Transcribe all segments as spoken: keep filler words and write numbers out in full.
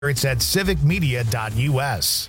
It's at civic media dot u s.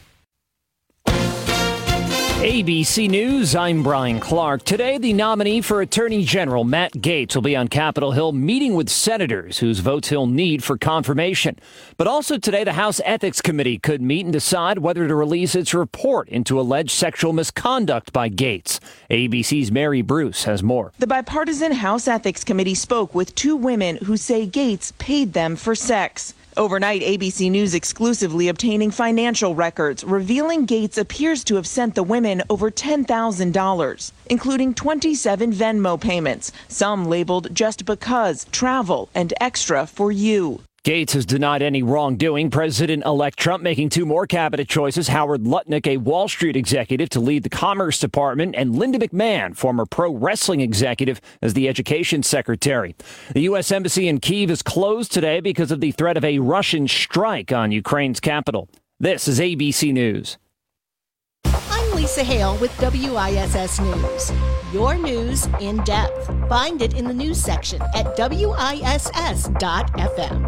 A B C News, I'm Brian Clark. Today, the nominee for Attorney General, Matt Gaetz, will be on Capitol Hill meeting with senators whose votes he'll need for confirmation. But also today, the House Ethics Committee could meet and decide whether to release its report into alleged sexual misconduct by Gaetz. A B C's Mary Bruce has more. The bipartisan House Ethics Committee spoke with two women who say Gaetz paid them for sex. Overnight, A B C News exclusively obtaining financial records revealing Gaetz appears to have sent the women over ten thousand dollars, including twenty-seven Venmo payments, some labeled just because, travel, and extra for you. Gaetz has denied any wrongdoing. President-elect Trump making two more cabinet choices. Howard Lutnick, a Wall Street executive, to lead the Commerce Department, and Linda McMahon, former pro wrestling executive, as the Education Secretary. The U S Embassy in Kyiv is closed today because of the threat of a Russian strike on Ukraine's capital. This is A B C News. I'm Lisa Hale with W I S S News. Your news in depth. Find it in the news section at W I S S dot F M.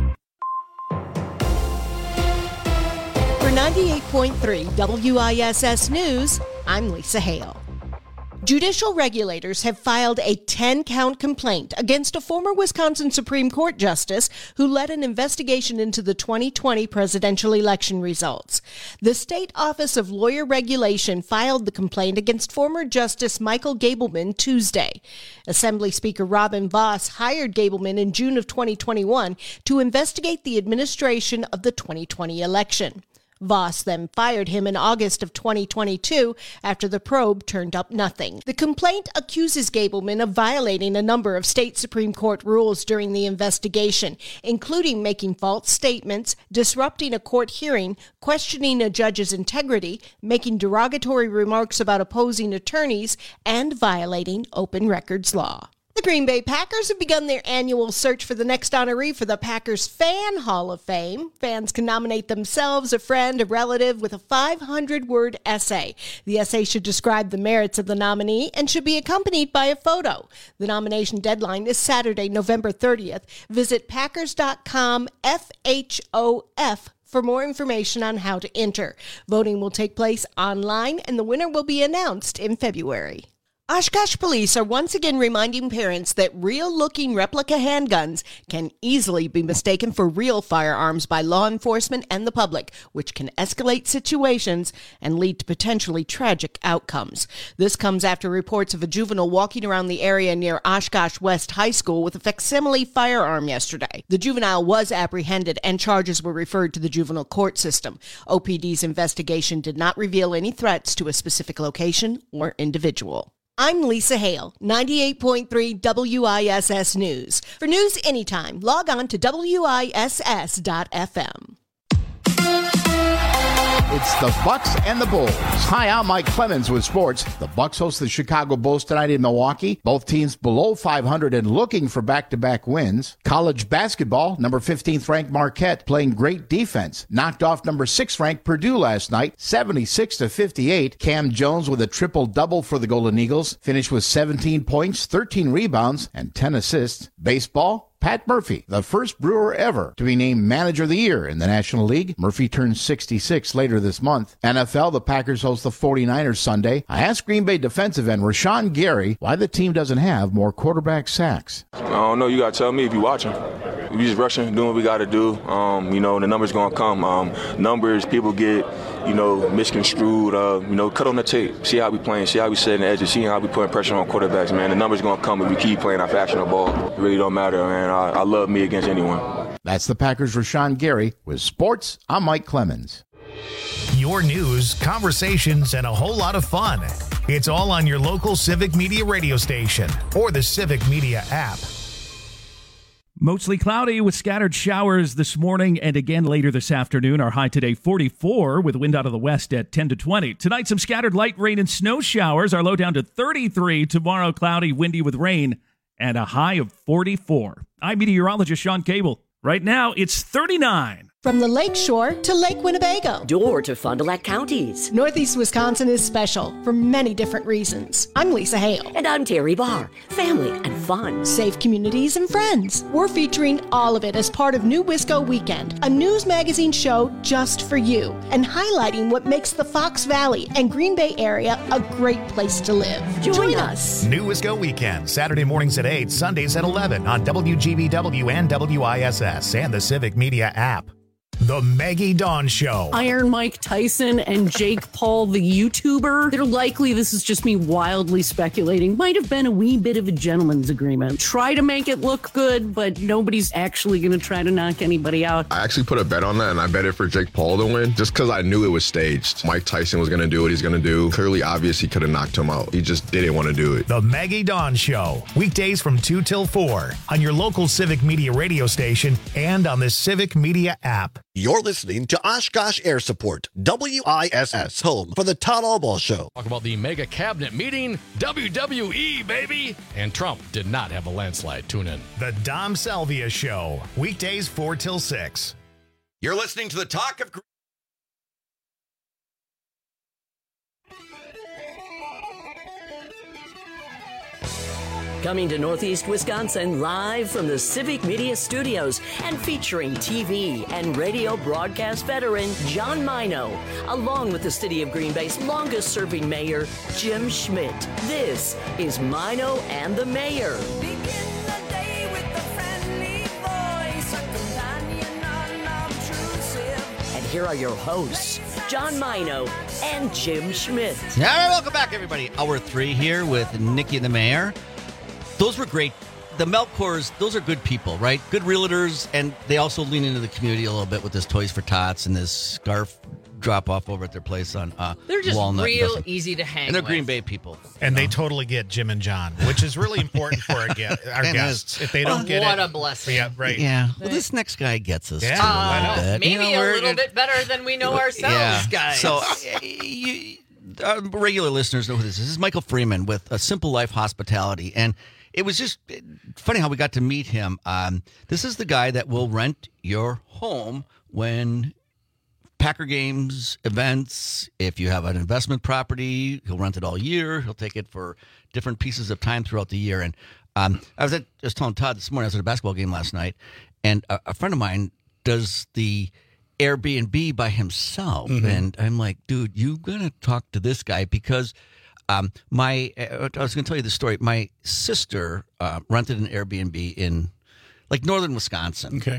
For ninety-eight point three W I S S News, I'm Lisa Hale. Judicial regulators have filed a ten-count complaint against a former Wisconsin Supreme Court justice who led an investigation into the twenty twenty presidential election results. The State Office of Lawyer Regulation filed the complaint against former Justice Michael Gableman Tuesday. Assembly Speaker Robin Vos hired Gableman in June of twenty twenty-one to investigate the administration of the twenty twenty election. Vos then fired him in August of twenty twenty-two after the probe turned up nothing. The complaint accuses Gableman of violating a number of state Supreme Court rules during the investigation, including making false statements, disrupting a court hearing, questioning a judge's integrity, making derogatory remarks about opposing attorneys, and violating open records law. The Green Bay Packers have begun their annual search for the next honoree for the Packers Fan Hall of Fame. Fans can nominate themselves, a friend, a relative with a five hundred word essay. The essay should describe the merits of the nominee and should be accompanied by a photo. The nomination deadline is Saturday, November thirtieth. Visit packers dot com F H O F for more information on how to enter. Voting will take place online and the winner will be announced in February. Oshkosh police are once again reminding parents that real-looking replica handguns can easily be mistaken for real firearms by law enforcement and the public, which can escalate situations and lead to potentially tragic outcomes. This comes after reports of a juvenile walking around the area near Oshkosh West High School with a facsimile firearm yesterday. The juvenile was apprehended and charges were referred to the juvenile court system. O P D's investigation did not reveal any threats to a specific location or individual. I'm Lisa Hale, ninety-eight point three W I S S News. For news anytime, log on to W I S S dot F M. It's the Bucks and the Bulls. Hi, I'm Mike Clemens with sports. The Bucks host the Chicago Bulls tonight in Milwaukee. Both teams below five hundred and looking for back-to-back wins. College basketball, number fifteenth ranked Marquette playing great defense. Knocked off number six ranked Purdue last night, seventy-six to fifty-eight. Cam Jones with a triple-double for the Golden Eagles. Finished with seventeen points, thirteen rebounds, and ten assists. Baseball, Pat Murphy, the first Brewer ever to be named Manager of the Year in the National League. Murphy turns sixty-six later this month. N F L, the Packers host the forty-niners Sunday. I asked Green Bay defensive end Rashawn Gary why the team doesn't have more quarterback sacks. I don't know. You got to tell me if you're watching. We just rushing, doing what we got to do. Um, you know, the numbers going to come. Um, numbers, people get, you know, misconstrued. Uh, you know, cut on the tape. See how we playing. See how we setting the edges. See how we putting pressure on quarterbacks, man. The numbers going to come if we keep playing our factional ball. It really don't matter, man. I, I love me against anyone. That's the Packers' Rashawn Gary. With sports, I'm Mike Clemens. Your news, conversations, and a whole lot of fun. It's all on your local Civic Media radio station or the Civic Media app. Mostly cloudy with scattered showers this morning and again later this afternoon. Our high today, forty-four, with wind out of the west at ten to twenty. Tonight, some scattered light rain and snow showers. Our low down to thirty-three. Tomorrow, cloudy, windy with rain and a high of forty-four. I'm meteorologist Sean Cable. Right now, it's thirty-nine. From the Lake Shore to Lake Winnebago. Door to Fond du Lac counties. Northeast Wisconsin is special for many different reasons. I'm Lisa Hale. And I'm Terry Barr. Family and fun. Safe communities and friends. We're featuring all of it as part of New Wisco Weekend, a news magazine show just for you, and highlighting what makes the Fox Valley and Green Bay area a great place to live. Join, Join us. us. New Wisco Weekend, Saturday mornings at eight, Sundays at eleven on W G B W and W I S S and the Civic Media app. The Maggie Dawn Show. Iron Mike Tyson and Jake Paul, the YouTuber. They're likely, this is just me wildly speculating, might have been a wee bit of a gentleman's agreement. Try to make it look good, but nobody's actually going to try to knock anybody out. I actually put a bet on that, and I bet it for Jake Paul to win, just because I knew it was staged. Mike Tyson was going to do what he's going to do. Clearly obvious he could have knocked him out. He just didn't want to do it. The Maggie Dawn Show. Weekdays from two till four on your local Civic Media radio station and on the Civic Media app. You're listening to Oshkosh Air Support, W I S S, home for the Todd Allball Show. Talk about the mega cabinet meeting, W W E, baby. And Trump did not have a landslide. Tune in. The Dom Salvia Show. Weekdays four till six. You're listening to the Talk of... Coming to Northeast Wisconsin live from the Civic Media Studios and featuring T V and radio broadcast veteran John Mino, along with the city of Green Bay's longest-serving mayor, Jim Schmidt. This is Mino and the Mayor. Begin the day with a friendly voice, a companion unobtrusive. And here are your hosts, John Mino and Jim Schmidt. All right, welcome back, everybody. Hour three here with Nikki and the Mayor. Those were great. The Melkors, those are good people, right? Good realtors, and they also lean into the community a little bit with this Toys for Tots and this scarf drop-off over at their place on uh, They're just Walnut. real easy to hang And they're with. Green Bay people. And they totally get Jim and John, which is really important for our, ge- our guests. If they don't get what it. a blessing. Yeah, right. Yeah. Well, this next guy gets us, Yeah. too, Uh, a little bit. maybe You know, a we're- little bit better than we know ourselves, yeah. guys. So, uh, you, uh, regular listeners know who this is. This is Michael Freeman with A Simple Life Hospitality. And it was just funny how we got to meet him. Um, this is the guy that will rent your home when Packer games, events. If you have an investment property, he'll rent it all year. He'll take it for different pieces of time throughout the year. And um, I was at, just telling Todd this morning, I was at a basketball game last night, and a, a friend of mine does the Airbnb by himself. Mm-hmm. And I'm like, dude, you got to talk to this guy because um, my, uh, I was going to tell you the story. My sister uh, rented an Airbnb in like northern Wisconsin. Okay.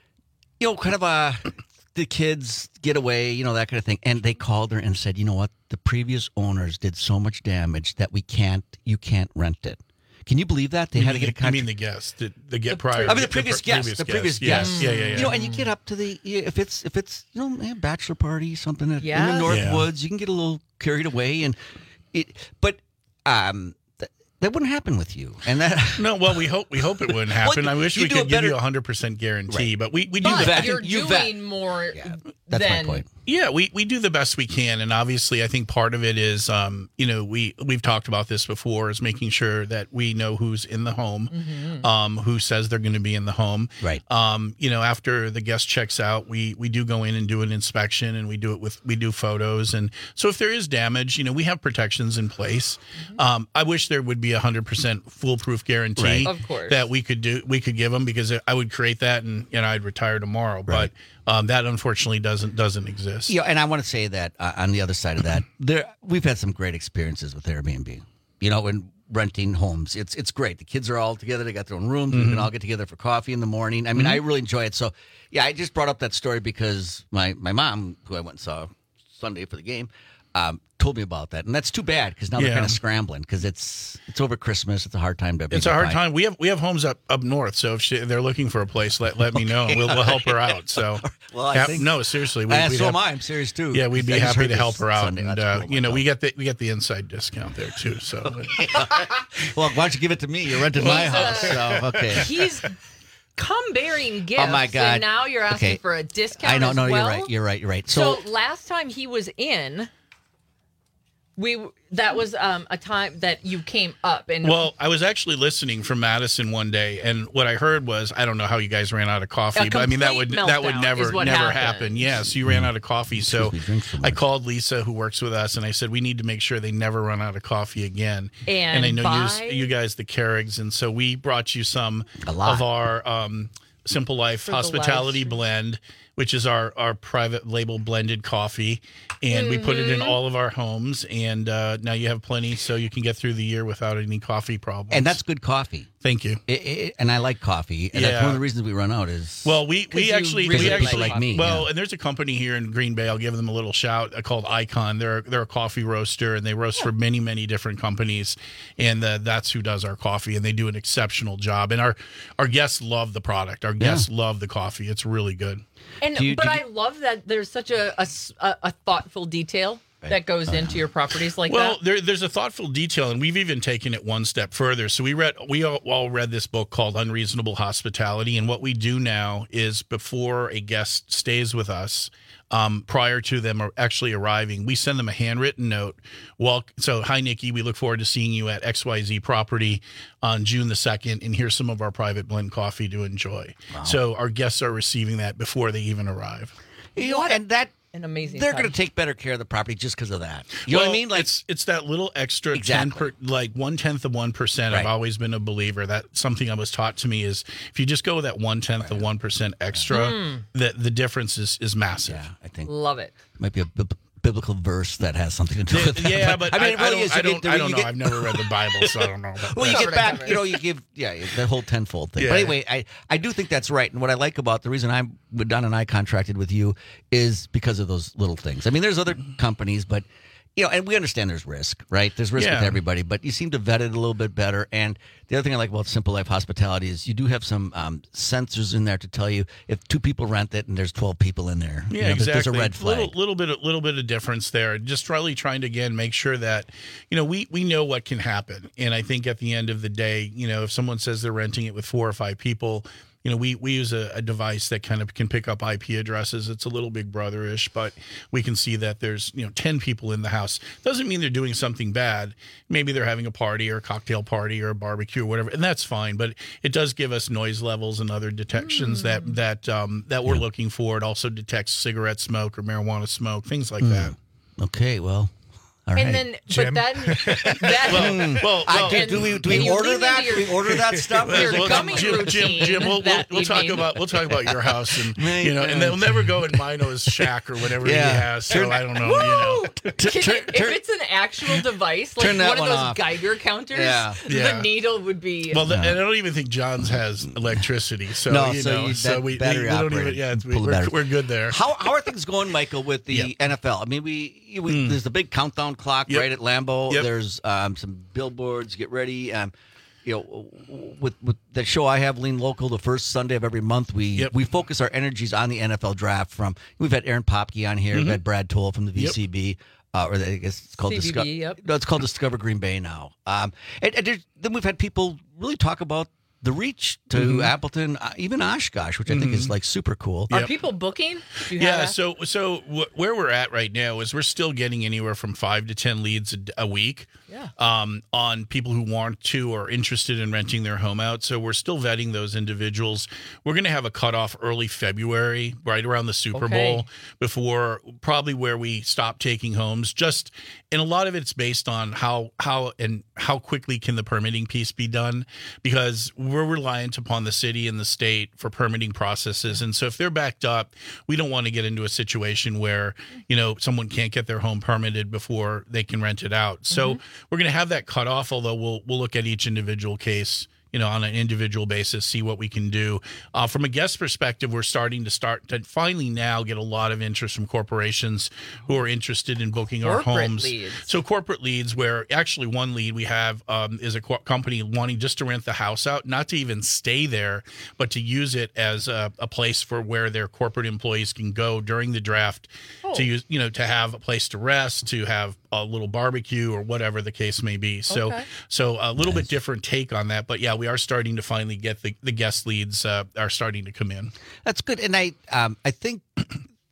You know, kind of a, the kids get away, you know, that kind of thing. And they called her and said, you know what? The previous owners did so much damage that we can't, you can't rent it. Can you believe that? They you had mean, to get a contract. You mean the guest, the, the get prior? I mean the previous the, guest, previous the previous guest. guest. Yes. Yeah, yeah, yeah. You know, and you get up to the if it's if it's you know a bachelor party, something at, Yeah. in the North Yeah. Woods, you can get a little carried away, and it. But um, th- that wouldn't happen with you, and that No, well, we hope we hope it wouldn't happen. Well, I wish you we do could a give better- you a hundred percent guarantee, Right. but we we do But the best. you're you doing vet. more that's than my point. Yeah, we, we do the best we can, and obviously, I think part of it is, um, you know, we we've talked about this before, is making sure that we know who's in the home, Mm-hmm. um, who says they're going to be in the home, Right. Um, you know, after the guest checks out, we we do go in and do an inspection, and we do it with we do photos, and so if there is damage, you know, we have protections in place. Mm-hmm. Um, I wish there would be a hundred percent foolproof guarantee Right. Of course. that we could do we could give them, because I would create that, and you know, I'd retire tomorrow, Right. but. Um, that unfortunately doesn't doesn't exist. Yeah, and I want to say that uh, on the other side of that, there we've had some great experiences with Airbnb. You know, when renting homes, it's it's great. The kids are all together; they got their own rooms. Mm-hmm. We can all get together for coffee in the morning. I mean, I really enjoy it. So, yeah, I just brought up that story because my my mom, who I went and saw Sunday for the game, um, told me about that, and that's too bad because now they're Yeah. kind of scrambling because it's it's over Christmas. It's a hard time to. It's a hard time. We have we have homes up, up north, so if she, they're looking for a place, let let me know. We'll we'll help her out. So, Well, I yeah, think- no, seriously, we, Uh, we'd so have- am I. I'm serious too. Yeah, we'd be I just happy heard to help this her out, Sunday. and That's uh, cool. you know, we get the we get the inside discount there too. So, Well, why don't you give it to me? You're renting my house, so okay. He's come bearing gifts. Oh my God! And now you're asking Okay. for a discount. I know. as No, well? you're right. You're right. You're right. So, So, last time he was in, We that was um, a time that you came up and Well, I was actually listening from Madison one day, and what I heard was, I don't know how you guys ran out of coffee, A but I mean that would complete that would meltdown never is what never happened. happen. Yes, you ran out of coffee, so I called Lisa, who works with us, and I said we need to make sure they never run out of coffee again. And I know buy- you, you guys, the Kerrigs, and so we brought you some lot. of our um, Simple Life For the Hospitality live Blend, which is our, our private label blended coffee. And we put it in Mhm. all of our homes. And uh, now you have plenty so you can get through the year without any coffee problems. And that's good coffee. Thank you. It, it, and I like coffee. And that's Yeah. one of the reasons we run out is Well, we, 'Cause we you actually really we like actually like me, well, yeah. and there's a company here in Green Bay. I'll give them a little shout uh, called Icon. They're they're a coffee roaster and they roast for many many different companies, and uh, that's who does our coffee, and they do an exceptional job. And our our guests love the product. Our guests love the coffee. It's really good. and Do you- but do I love that there's such a a s- a- a thoughtful detail that goes into your properties like Well, that. there, there's a thoughtful detail, and we've even taken it one step further. So we read, we all, all read this book called Unreasonable Hospitality, and what we do now is before a guest stays with us, um, prior to them actually arriving, we send them a handwritten note. Well, so hi Nikki, we look forward to seeing you at X Y Z property on June the second, and here's some of our private blend coffee to enjoy. So our guests are receiving that before they even arrive. you know, and that An amazing. they're going to touch. take better care of the property just because of that. You know what I Well, mean? Like it's it's that little extra Exactly. ten per, like one tenth of one percent. I've Right. always been a believer that something I was taught to me is if you just go with that one tenth of one percent extra, Mm. the the difference is is massive. yeah, I think Love it. might be a bib- biblical verse that has something to do with that. Yeah, but I, mean, it I really don't, is. I You don't, get- I don't you know. get- I've never read the Bible, so I don't know. About Well, you that. get back, you know, you give, yeah, that whole tenfold thing. Yeah. But anyway, I, I do think that's right. And what I like about the reason I'm, Don and I contracted with you is because of those little things. I mean, there's other companies, but, you know, and we understand there's risk, right? There's risk with Yeah. everybody, but you seem to vet it a little bit better. And the other thing I like about Simple Life Hospitality is you do have some um, sensors in there to tell you if two people rent it and there's twelve people in there. Yeah, you know, there's- exactly. There's a red flag. Little, little bit, a little bit of difference there. Just really trying to again make sure that, you know, we we know what can happen, and I think at the end of the day, you know, if someone says they're renting it with four or five people, you know, we we use a, a device that kind of can pick up I P addresses. It's a little Big Brother-ish, but we can see that there's you know ten people in the house. Doesn't mean they're doing something bad. Maybe they're having a party or a cocktail party or a barbecue or whatever, and that's fine. But it does give us noise levels and other detections that that um, that we're looking for. It also detects cigarette smoke or marijuana smoke, things like that. Okay, well, all right. And then, Jim? but then, that, Well, well, I well, do, and- do we do and we you order lean that? into Do your- we order that stuff? your Well, gummy Jim, Jim, routine Jim, we'll, we'll, that we'll talk evening. about we'll talk about your house and Man, you know, and they'll never go in Mino's shack or whatever he Yeah. has. So Turn- I don't know, you know. Can turn- you- if turn- it's an actual device, like Turn that one of one those off. Geiger counters, Yeah. Yeah. the needle would be. Well, the, and I don't even think John's has electricity. So No, you so know, you- so that we, we, battery we don't operated. even. Yeah, it's- we, Pull the we're, battery. we're good there. How how are things going, Michael, with the Yep. N F L? I mean, we, we there's the big countdown clock Yep. right at Lambeau. Yep. There's um, some billboards. Get ready. Um, you know, with with the show I have, Lean Local, the first Sunday of every month, we Yep. we focus our energies on the N F L draft. From we've had Aaron Popke on here, we've had Brad Toll from the V C B. Uh, or I guess it's called C V B, Discover. yep. No, it's called Discover Green Bay now. Um, and, and there's- then we've had people really talk about the reach to Mm-hmm. Appleton, uh, even Oshkosh, which I think is like super cool. Are Yep. people booking? Do you have Yeah, that? so so wh- where we're at right now is we're still getting anywhere from five to ten leads a, d- a week. Yeah. Um, on people who want to or interested in renting their home out. So we're still vetting those individuals. We're going to have a cutoff early February, right around the Super Okay. Bowl, before probably where we stop taking homes. Just and a lot of it's based on how how and how quickly can the permitting piece be done, because we're reliant upon the city and the state for permitting processes. And so if they're backed up, we don't want to get into a situation where, you know, someone can't get their home permitted before they can rent it out. So we're going to have that cutoff, although we'll we'll look at each individual case, you know, on an individual basis, see what we can do. Uh, from a guest perspective, we're starting to start to finally now get a lot of interest from corporations who are interested in booking our Corporate homes. leads. So corporate leads, where actually one lead we have um, is a co- company wanting just to rent the house out, not to even stay there, but to use it as a, a place for where their corporate employees can go during the draft Oh. to use, you know, to have a place to rest, to have a little barbecue or whatever the case may be. So, Okay. so a little bit different take on that, but yeah, we are starting to finally get the, the guest leads uh, are starting to come in. That's good, and I um, I think people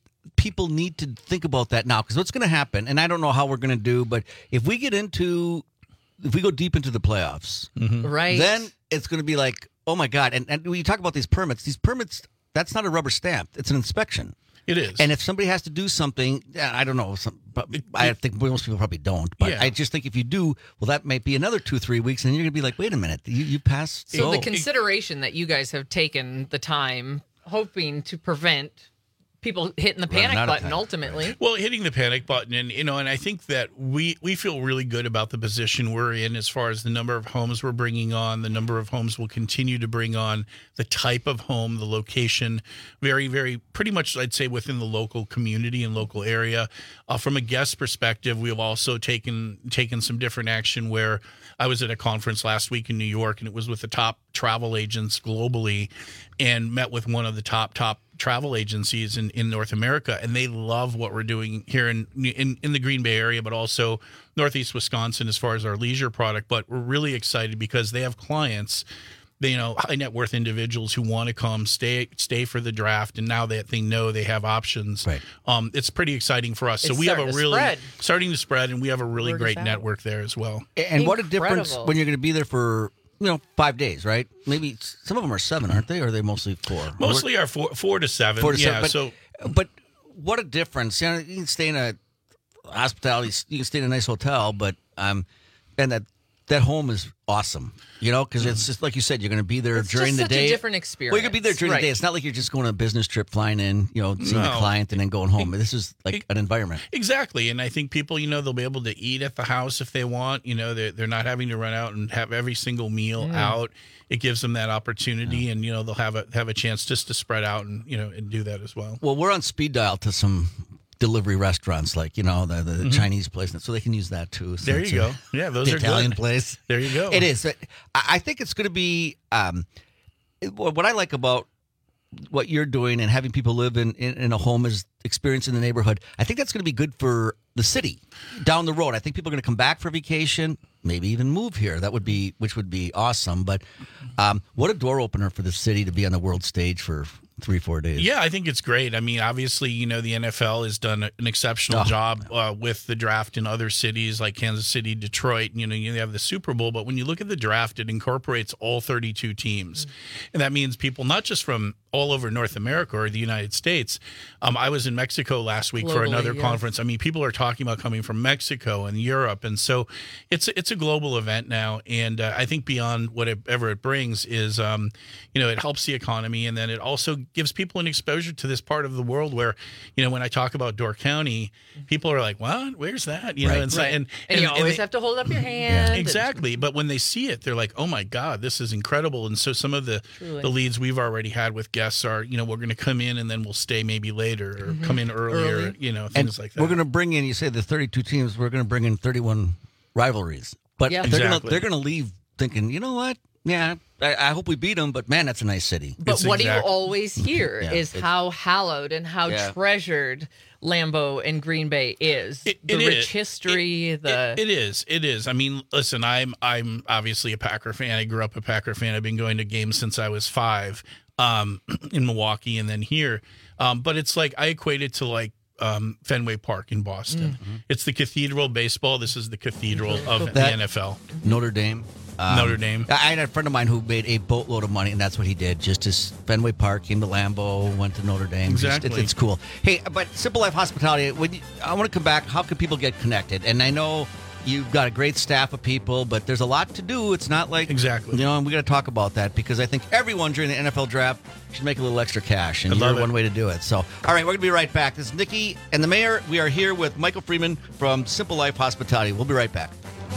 people need to think about that now because what's going to happen, and I don't know how we're going to do, but if we get into, if we go deep into the playoffs, mm-hmm. right, then it's going to be like, oh my God. And, and when you talk about these permits, these permits, that's not a rubber stamp. It's an inspection. It is. And if somebody has to do something, I don't know, some, I think most people probably don't, but Yeah. I just think if you do, well, that might be another two, three weeks, and you're going to be like, wait a minute, you, you passed. So oh. the consideration that you guys have taken the time hoping to prevent people hitting the Running panic out of button time. ultimately. Well, hitting the panic button, and you know, and I think that we we feel really good about the position we're in as far as the number of homes we're bringing on, the number of homes we'll continue to bring on, the type of home, the location, very, very, pretty much, I'd say, within the local community and local area. Uh, from a guest perspective, we have also taken taken some different action. Where I was at a conference last week in New York, and it was with the top travel agents globally, and met with one of the top top. travel agencies in, in North America, and they love what we're doing here in, in in the Green Bay area, but also Northeast Wisconsin as far as our leisure product. But we're really excited because they have clients, they, you know, high net worth individuals who want to come stay stay for the draft, and now that they know they have options, right. um, it's pretty exciting for us. It's so we have a starting to really spread. starting to spread, and we have a really Word is great out. network there as well. And what a difference Incredible. when you're going to be there for, you know, five days, right? Maybe some of them are seven, aren't they? Or are they mostly four? Mostly are four four to seven. Four to yeah, seven. But, so but what a difference. You know, you can stay in a hospitality, you can stay in a nice hotel, but um, and that that home is awesome. You know, because it's just like you said, you're going to be there It's during just the such day. a different Well, experience. you're going to be there during Right. the day. It's not like you're just going on a business trip, flying in, you know, seeing the No. client and then going home. This is like an environment. Exactly. And I think people, you know, they'll be able to eat at the house if they want. You know, they're, they're not having to run out and have every single meal Mm. out. It gives them that opportunity, and, you know, they'll have a have a chance just to spread out and, you know, and do that as well. Well, we're on speed dial to some delivery restaurants, like, you know, the, the Mhm. Chinese place, so they can use that too. So There it's you a- go. Yeah, those the are Italian good. place. There you go. It is. I I think it's going to be um, it- what I like about what you're doing and having people live in, in, in a home is experience in the neighborhood. I think that's going to be good for the city down the road. I think people are going to come back for vacation, maybe even move here. That would be, which would be awesome. But um, what a door opener for the city to be on the world stage for three, four days. Yeah, I think it's great. I mean, obviously, you know, the N F L has done an exceptional Oh. job uh, with the draft in other cities like Kansas City, Detroit. You know, you have the Super Bowl, but when you look at the draft, it incorporates all thirty-two teams. And that means people not just from all over North America or the United States. Um, I was in Mexico last week for Globally, another yes. conference. I mean, people are talking about coming from Mexico and Europe. And so it's, it's a global event now. And uh, I think beyond whatever it brings is, um, you know, it helps the economy. And then it also gives people an exposure to this part of the world where, you know, when I talk about Door County, people are like, what? Where's that? You know, Right. and, so, Right. and, And, you always they- have to hold up your hand. and- Exactly. But when they see it, they're like, oh my God, this is incredible. And so some of the, Truly. the leads we've already had with guests are, you know, we're going to come in and then we'll stay maybe later or Mhm. come in earlier, Early. you know, And things like that. we're going to bring in, you say the thirty-two teams, we're going to bring in thirty-one rivalries. But Yeah. they're going to Exactly. they're going to leave thinking, you know what? Yeah, I, I hope we beat them, but man, that's a nice city. But It's what do you exact- always hear Yeah, is it's- how hallowed and how Yeah. treasured Lambeau and Green Bay is. It- the it rich is. history, the It is. It is. I mean, listen, I'm I'm obviously a Packer fan. I grew up a Packer fan. I've been going to games since I was five um, in Milwaukee and then here. Um, but it's like I equate it to like um, Fenway Park in Boston. It's the cathedral of baseball. This is the cathedral of the That- N F L. Notre Dame. Um, Notre Dame. I had a friend of mine who made a boatload of money, and that's what he did. Just as Fenway Park, came to Lambeau, went to Notre Dame. Just- Exactly. it's, it's cool. Hey, but Simple Life Hospitality, when you, I want to come back. How can people get connected? And I know you've got a great staff of people, but there's a lot to do. It's not like Exactly. You know, and we got to talk about that because I think everyone during the N F L draft should make a little extra cash, and I love you're it. one way to do it. So, all right, we're gonna be right back. This is Nikki and the Mayor. We are here with Michael Freeman from Simple Life Hospitality. We'll be right back.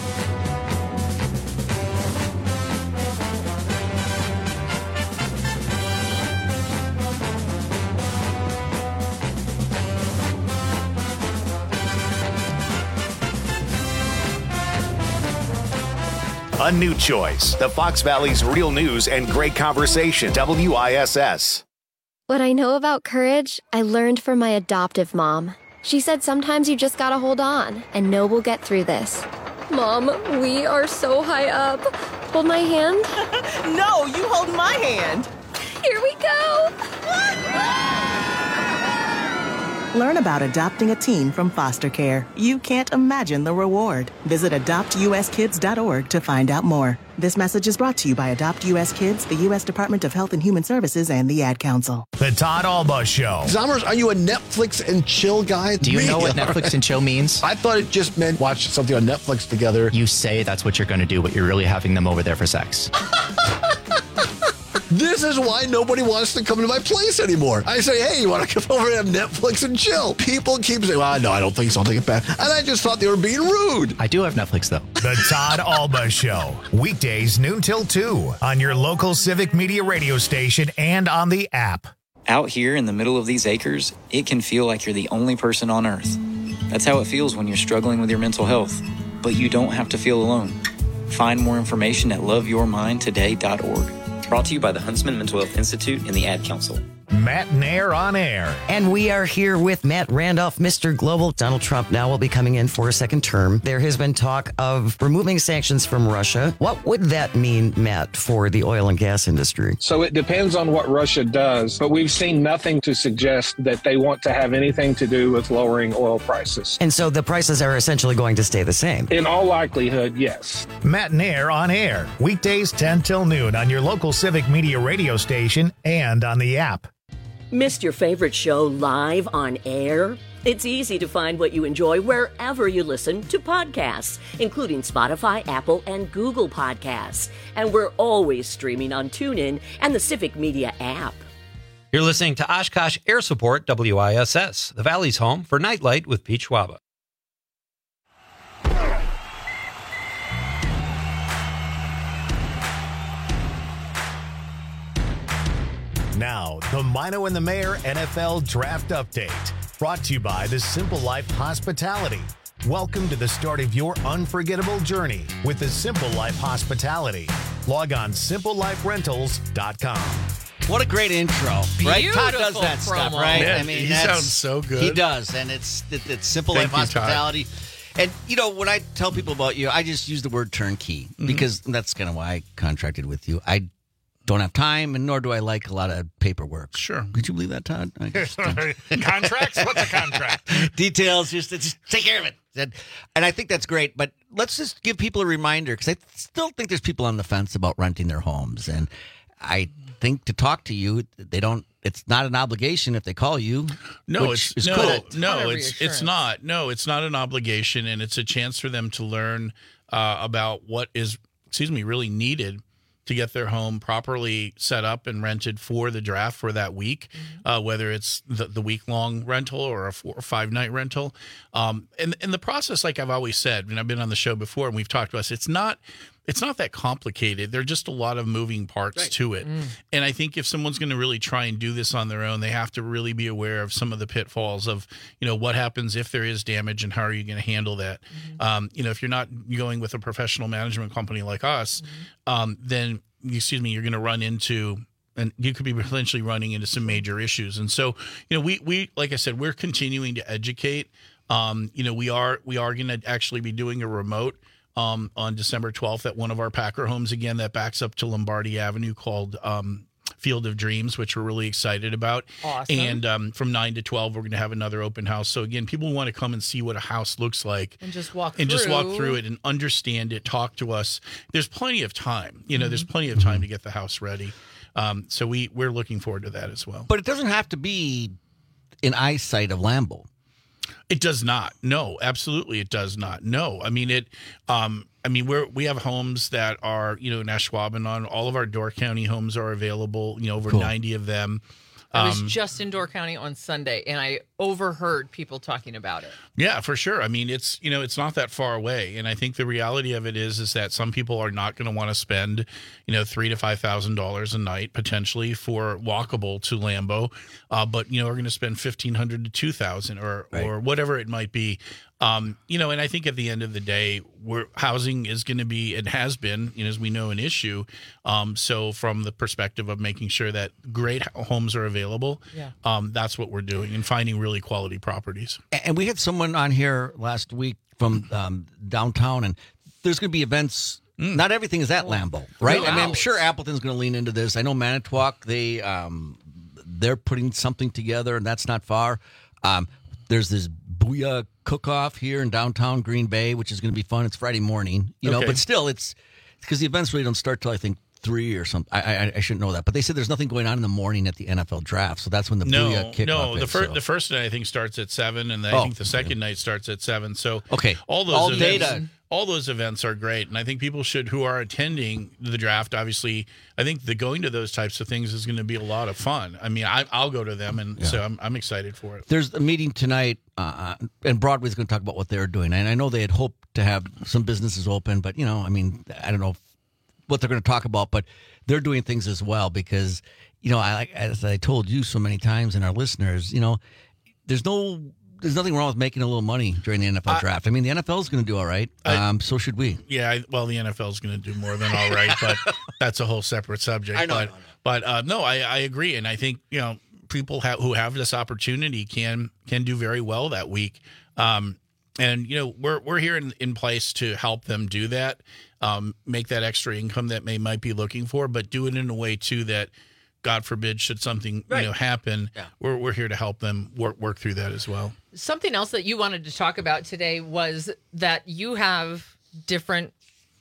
A new choice. The Fox Valley's real news and great conversation. W I S S. What I know about courage, I learned from my adoptive mom. She said sometimes you just gotta hold on and know we'll get through this. Mom, we are so high up. Hold my hand. No, you hold my hand. Here we go. Learn about adopting a teen from foster care. You can't imagine the reward. Visit adopt u s kids dot org to find out more. This message is brought to you by Adopt U S Kids, the U S Department of Health and Human Services, and the Ad Council. The Todd Alba Show. Zommers, are you a Netflix and chill guy? Do you know what Netflix and chill means? I thought it just meant watch something on Netflix together. You say that's what you're going to do, but you're really having them over there for sex. This is why nobody wants to come to my place anymore. I say, hey, you want to come over and have Netflix and chill? People keep saying, well, no, I don't think so. I'll take it back. And I just thought they were being rude. I do have Netflix, though. The Todd Alba Show. Weekdays noon till two on your local Civic Media radio station and on the app. Out here in the middle of these acres, it can feel like you're the only person on earth. That's how it feels when you're struggling with your mental health. But you don't have to feel alone. Find more information at love your mind today dot org. Brought to you by the Huntsman Mental Health Institute and the Ad Council. Matt Nair on air. And we are here with Matt Randolph, Mister Global. Donald Trump now will be coming in for a second term. There has been talk of removing sanctions from Russia. What would that mean, Matt, for the oil and gas industry? So it depends on what Russia does, but we've seen nothing to suggest that they want to have anything to do with lowering oil prices. And so the prices are essentially going to stay the same? In all likelihood, yes. Matt Nair on air. Weekdays ten till noon on your local Civic Media radio station and on the app. Missed your favorite show live on air? It's easy to find what you enjoy wherever you listen to podcasts, including Spotify, Apple, and Google Podcasts. And we're always streaming on TuneIn and the Civic Media app. You're listening to Oshkosh Air Support W I S S, the Valley's home for Nightlight with Pete Schwaba. Now, the Mino and the Mayor N F L Draft Update, brought to you by the Simple Life Hospitality. Welcome to the start of your unforgettable journey with the Simple Life Hospitality. Log on simple life rentals dot com. What a great intro, right? Todd does that Beautiful stuff, promo. right? Man, I mean, he that's- sounds so good. He does, and it's it, it's Simple Thank Life you, Todd. Hospitality. And, you know, when I tell people about you, I just use the word turnkey Mm-hmm. because that's kind of why I contracted with you. I don't have time, and nor do I like a lot of paperwork. Sure. Could you believe that, Todd? I just don't. Contracts? What's a contract? Details, just, just take care of it. And, and I think that's great, but let's just give people a reminder, because I still think there's people on the fence about renting their homes. And I think to talk to you, they don't, it's not an obligation if they call you. No, which it's is no, cool. no, it's it's not. No, it's not an obligation, and it's a chance for them to learn uh, about what is, excuse me, really needed to get their home properly set up and rented for the draft for that week, mm-hmm. uh, whether it's the, the week-long rental or a four or five-night rental. Um, and, and the process, like I've always said, and I've been on the show before and we've talked about this, it's not it's not that complicated. There are just a lot of moving parts right. to it. Mm. And I think if someone's going to really try and do this on their own, they have to really be aware of some of the pitfalls of, you know, what happens if there is damage and how are you going to handle that? Mm-hmm. Um, you know, if you're not going with a professional management company like us, mm-hmm. um, then, excuse me, you're going to run into, and you could be potentially running into some major issues. And so, you know, we, we like I said, we're continuing to educate. Um, you know, we are, we are going to actually be doing a remote Um, on December twelfth at one of our Packer homes again that backs up to Lombardi Avenue called um, Field of Dreams, which we're really excited about. Awesome. And um, from nine to twelve, we're going to have another open house. So again, people want to come and see what a house looks like. And just walk and through. just walk through it and understand it, talk to us. There's plenty of time. You know, mm-hmm. there's plenty of time to get the house ready. Um, so we, we're looking forward to that as well. But it doesn't have to be in eyesight of Lambeau. It does not. No, absolutely, it does not. No, I mean it. Um, I mean we're we have homes that are you know in Ashwaubenon. All of our Door County homes are available. You know, over cool. ninety of them. I was Um, just in Door County on Sunday, and I overheard people talking about it. Yeah, for sure. I mean, it's you know, it's not that far away, and I think the reality of it is, is that some people are not going to want to spend, you know, three to five thousand dollars a night potentially for walkable to Lambeau, uh, but you know, are going to spend fifteen hundred to two thousand or Right. or whatever it might be. Um, you know, and I think at the end of the day, we're, housing is going to be, it has been, you know, as we know, an issue. Um, so from the perspective of making sure that great homes are available, Yeah. um, that's what we're doing and finding really quality properties. And we had someone on here last week from um, downtown, and there's going to be events. Mm. Not everything is at Lambeau, right? No I mean, I'm doubt. sure Appleton's going to lean into this. I know Manitowoc, they um, they're putting something together, and that's not far. Um, there's this Booyah cook-off here in downtown Green Bay, which is going to be fun. It's Friday morning, you know, Okay. but still, it's because the events really don't start till I think three or something. I, I I shouldn't know that, but they said there's nothing going on in the morning at the N F L draft, so that's when the No, Booyah kickoff no. The is. first so. the first night I think starts at seven, and I Oh, think the second night starts at seven. So Okay. all those All events, data. all those events are great, and I think people should who are attending the draft. Obviously, I think the going to those types of things is going to be a lot of fun. I mean, I, I'll go to them, and so I'm I'm excited for it. There's a meeting tonight, uh, and Broadway's going to talk about what they're doing. And I know they had hoped to have some businesses open, but, you know, I mean, I don't know what they're going to talk about, but they're doing things as well because, you know, I as I told you so many times and our listeners, you know, there's no, there's nothing wrong with making a little money during the N F L I- draft. I mean, the N F L is going to do all right. Um, so should we. Yeah, I, well, the N F L is going to do more than all right, but that's a whole separate subject. I know, but no, no. but uh, no, I, I agree, and I think you know people have, who have this opportunity can can do very well that week. Um, and you know we're we're here in, in place to help them do that, um, make that extra income that they might be looking for, but do it in a way too that, God forbid, should something Right. you know happen, Yeah. we're we're here to help them work work through that as well. Something else that you wanted to talk about today was that you have different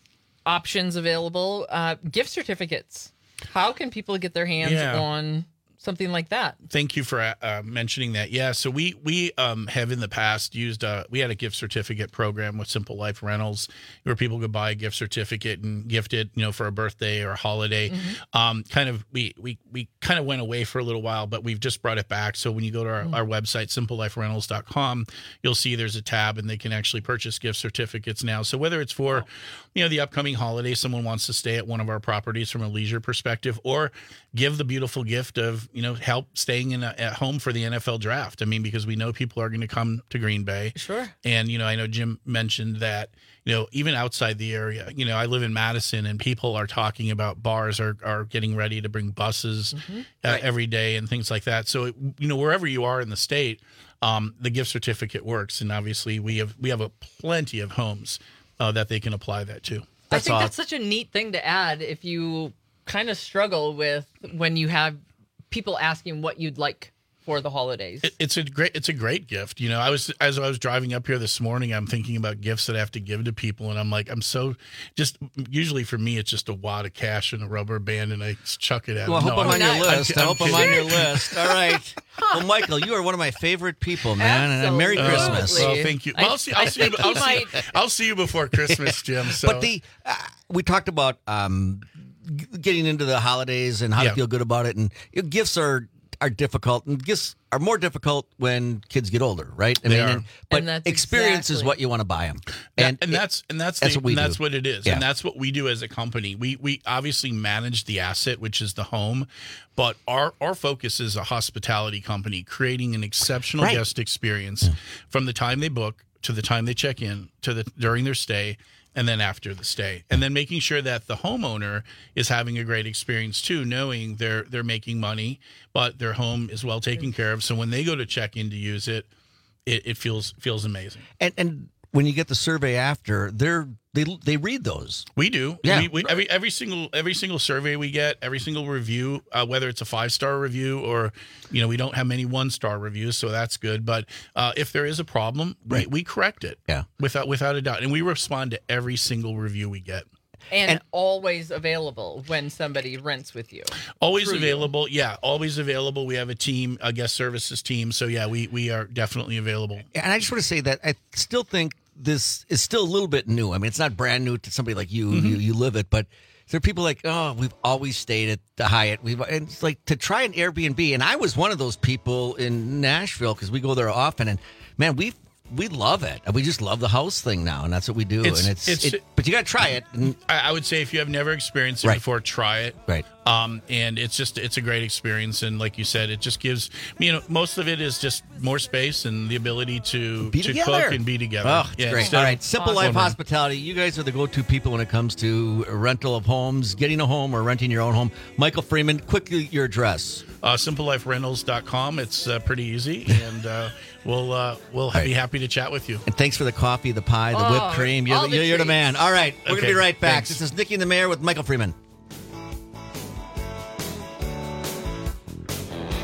options available. Uh, gift certificates. How can people get their hands Yeah. on something like that? Thank you for uh, mentioning that. Yeah, so we we um, have in the past used uh, we had a gift certificate program with Simple Life Rentals where people could buy a gift certificate and gift it, you know, for a birthday or a holiday. Mm-hmm. Um, kind of we we we kind of went away for a little while, but we've just brought it back. So when you go to our, Mm-hmm. our website simple life rentals dot com, you'll see there's a tab and they can actually purchase gift certificates now. So whether it's for you know the upcoming holiday, someone wants to stay at one of our properties from a leisure perspective, or give the beautiful gift of you know help staying in a, at home for the N F L draft. I mean, because we know people are going to come to Green Bay. Sure. And you know, I know Jim mentioned that you know even outside the area. You know, I live in Madison, and people are talking about bars are are getting ready to bring buses Mhm. uh, Right. every day and things like that. So you know, wherever you are in the state, um, the gift certificate works, and obviously we have we have a plenty of homes uh, that they can apply that to. I think that's such a neat thing to add if you kind of struggle with when you have people asking what you'd like for the holidays. It, it's a great it's a great gift. You know, I was as I was driving up here this morning, I'm thinking about gifts that I have to give to people, and I'm like, I'm so just usually for me, it's just a wad of cash and a rubber band, and I chuck it at. Well, I them. hope No, I'm on your I'm- list. I'm I hope I'm kidding. on your list. All right. Well, Michael, you are one of my favorite people, man. And Merry Oh, Christmas. well, thank you. Well, I'll see. I'll see. You, I'll, see I'll see you before Christmas, Jim. So. But the uh, we talked about um, g- getting into the holidays and how Yeah. to feel good about it, and you know, gifts are are difficult, and gifts are more difficult when kids get older, right? I They mean, are. and- but And that's experience is exactly- what you want to buy them, and and that's and that's that's the, what we and that's do. what it is, Yeah. and that's what we do as a company. We we obviously manage the asset, which is the home, but our our focus is a hospitality company, creating an exceptional Right. guest experience from the time they book to the time they check in to the during their stay. And then after the stay, and then making sure that the homeowner is having a great experience too, knowing they're they're making money, but their home is well taken care of. So when they go to check in to use it, it, it feels feels amazing. And and when you get the survey after, they're they they read those. We do. Yeah. We, we, every every single every single survey we get, every single review, uh, whether it's a five star review or, you know, we don't have many one star reviews, so that's good. But uh, if there is a problem, we, we correct it. Yeah. Without without a doubt, and we respond to every single review we get. And, always available when somebody rents with you. Always Through you. available. Yeah, always available. We have a team, a guest services team. So yeah, we we are definitely available. And I just want to say that I still think this is still a little bit new. I mean, it's not brand new to somebody like you. Mm-hmm. You, you live it, but there are people like, oh, we've always stayed at the Hyatt. We've and it's like to try an Airbnb, and I was one of those people in Nashville because we go there often, and man, we we love it. We just love the house thing now, and that's what we do. It's- and it's, it's- it, but you got to try it. And, I, I would say if you have never experienced it Right. before, try it. Right. Um, and it's just it's a great experience, and like you said, it just gives you know most of it is just more space and the ability to Be to together. cook and be together. Oh, it's great. instead All of- right, Simple Life Hospitality. You guys are the go-to people when it comes to rental of homes, getting a home or renting your own home. Michael Freeman, quickly your address. Uh, simple life rentals dot com. It's uh, pretty easy, and uh, we'll uh, we'll right. be happy to chat with you. And thanks for the coffee, the pie, the Oh, whipped cream. You're, all the, the you're the treats. man. All right, we're going to Okay, be right back. thanks. This is Nikki and the Mayor with Michael Freeman.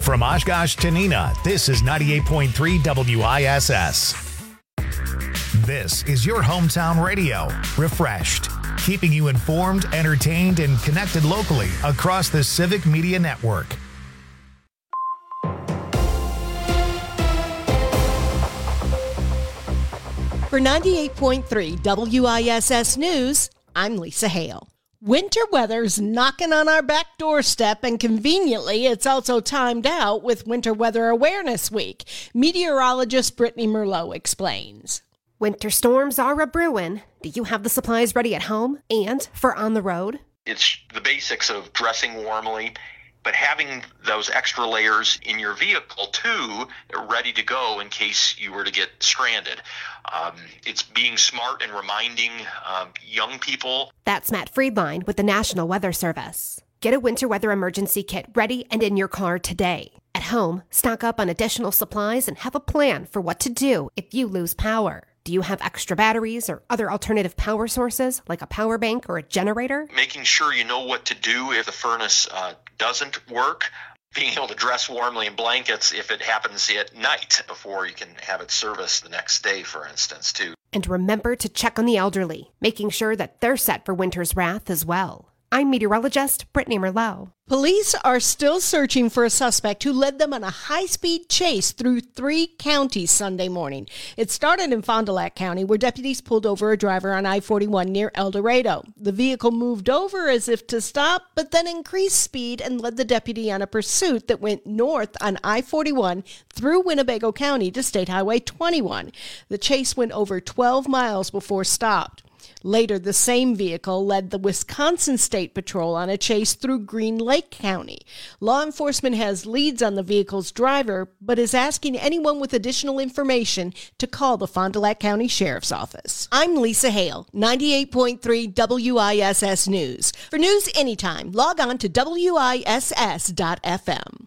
From Oshkosh to Neenah, this is ninety-eight point three W I S S. This is your hometown radio, refreshed, keeping you informed, entertained, and connected locally across the Civic Media Network. For ninety-eight point three W I S S News, I'm Lisa Hale. Winter weather's knocking on our back doorstep, and conveniently, it's also timed out with Winter Weather Awareness Week. Meteorologist Brittany Merlot explains. Winter storms are a-brewin'. Do you have the supplies ready at home and for on the road? It's the basics of dressing warmly, but having those extra layers in your vehicle, too, ready to go in case you were to get stranded. Um, it's being smart and reminding um, young people. That's Matt Friedline with the National Weather Service. Get a winter weather emergency kit ready and in your car today. At home, stock up on additional supplies and have a plan for what to do if you lose power. Do you have extra batteries or other alternative power sources like a power bank or a generator? Making sure you know what to do if the furnace uh, doesn't work. Being able to dress warmly in blankets if it happens at night before you can have it serviced the next day, for instance, too. And remember to check on the elderly, making sure that they're set for winter's wrath as well. I'm meteorologist Brittany Merlot. Police are still searching for a suspect who led them on a high-speed chase through three counties Sunday morning. It started in Fond du Lac County, where deputies pulled over a driver on I forty-one near El Dorado. The vehicle moved over as if to stop, but then increased speed and led the deputy on a pursuit that went north on I forty-one through Winnebago County to State Highway twenty-one. The chase went over twelve miles before stopped. Later, the same vehicle led the Wisconsin State Patrol on a chase through Green Lake County. Law enforcement has leads on the vehicle's driver, but is asking anyone with additional information to call the Fond du Lac County Sheriff's Office. I'm Lisa Hale, ninety-eight point three W I S S News. For news anytime, log on to W I S S dot F M.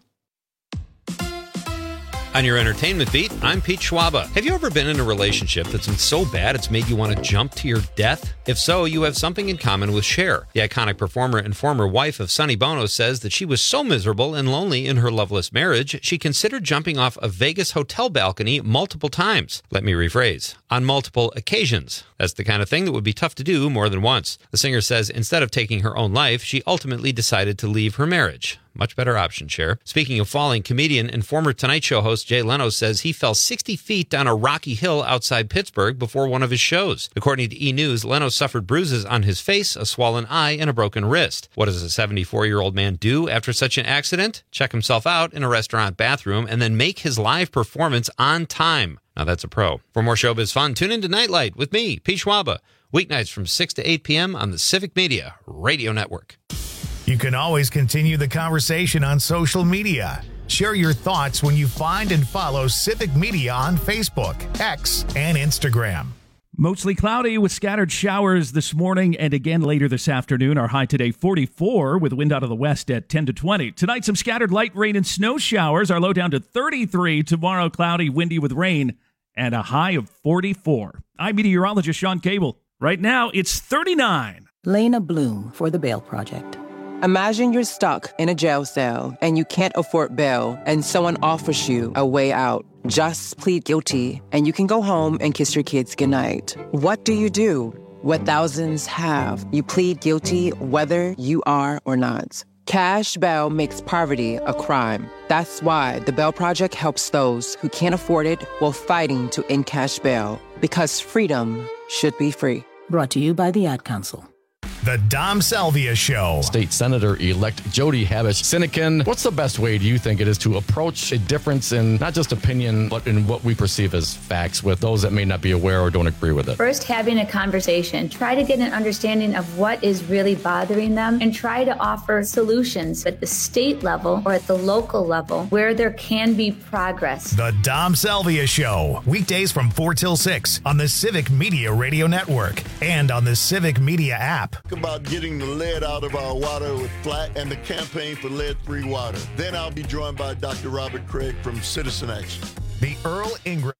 On your entertainment beat, I'm Pete Schwaba. Have you ever been in a relationship that's been so bad it's made you want to jump to your death? If so, you have something in common with Cher. The iconic performer and former wife of Sonny Bono says that she was so miserable and lonely in her loveless marriage, she considered jumping off a Vegas hotel balcony multiple times. Let me rephrase, on multiple occasions. That's the kind of thing that would be tough to do more than once. The singer says instead of taking her own life, she ultimately decided to leave her marriage. Much better option, Cher. Speaking of falling, comedian and former Tonight Show host Jay Leno says he fell sixty feet down a rocky hill outside Pittsburgh before one of his shows. According to E! News, Leno suffered bruises on his face, a swollen eye, and a broken wrist. What does a seventy-four-year-old man do after such an accident? Check himself out in a restaurant bathroom and then make his live performance on time. Now that's a pro. For more showbiz fun, tune in to Nightlight with me, Pete Schwaba. Weeknights from six to eight p.m. on the Civic Media Radio Network. You can always continue the conversation on social media. Share your thoughts when you find and follow Civic Media on Facebook, X, and Instagram. Mostly cloudy with scattered showers this morning and again later this afternoon. Our high today forty-four with wind out of the west at ten to twenty. Tonight some scattered light rain and snow showers. Our low down to thirty-three. Tomorrow cloudy, windy with rain and a high of forty-four. I'm meteorologist Sean Cable. Right now it's thirty-nine. Lena Bloom for the Bail Project. Imagine you're stuck in a jail cell and you can't afford bail and someone offers you a way out. Just plead guilty and you can go home and kiss your kids goodnight. What do you do? What thousands have. You plead guilty whether you are or not. Cash bail makes poverty a crime. That's why the Bail Project helps those who can't afford it while fighting to end cash bail. Because freedom should be free. Brought to you by the Ad Council. The Dom Salvia Show. State Senator-elect Jody Habush-Sinekin, what's the best way do you think it is to approach a difference in not just opinion, but in what we perceive as facts with those that may not be aware or don't agree with it? First, having a conversation. Try to get an understanding of what is really bothering them and try to offer solutions at the state level or at the local level where there can be progress. The Dom Salvia Show. Weekdays from four till six on the Civic Media Radio Network and on the Civic Media app. About getting the lead out of our water with Flat and the campaign for lead-free water. Then I'll be joined by Doctor Robert Craig from Citizen Action. The Earl Ingram.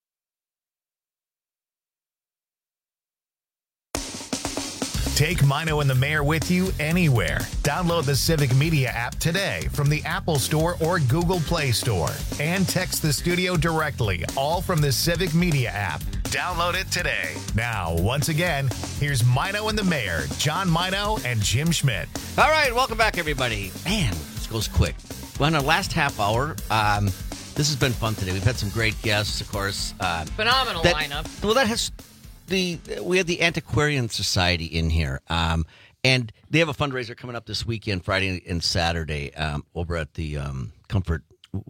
Take Mino and the Mayor with you anywhere. Download the Civic Media app today from the Apple Store or Google Play Store. And text the studio directly, all from the Civic Media app. Download it today. Now, once again, here's Mino and the Mayor, John Mino and Jim Schmidt. All right, welcome back, everybody. Man, this goes quick. Well, in our last half hour, um, this has been fun today. We've had some great guests, of course. Uh, Phenomenal that, lineup. Well, that has the we had the Antiquarian Society in here, um, and they have a fundraiser coming up this weekend, Friday and Saturday, um, over at the um, Comfort.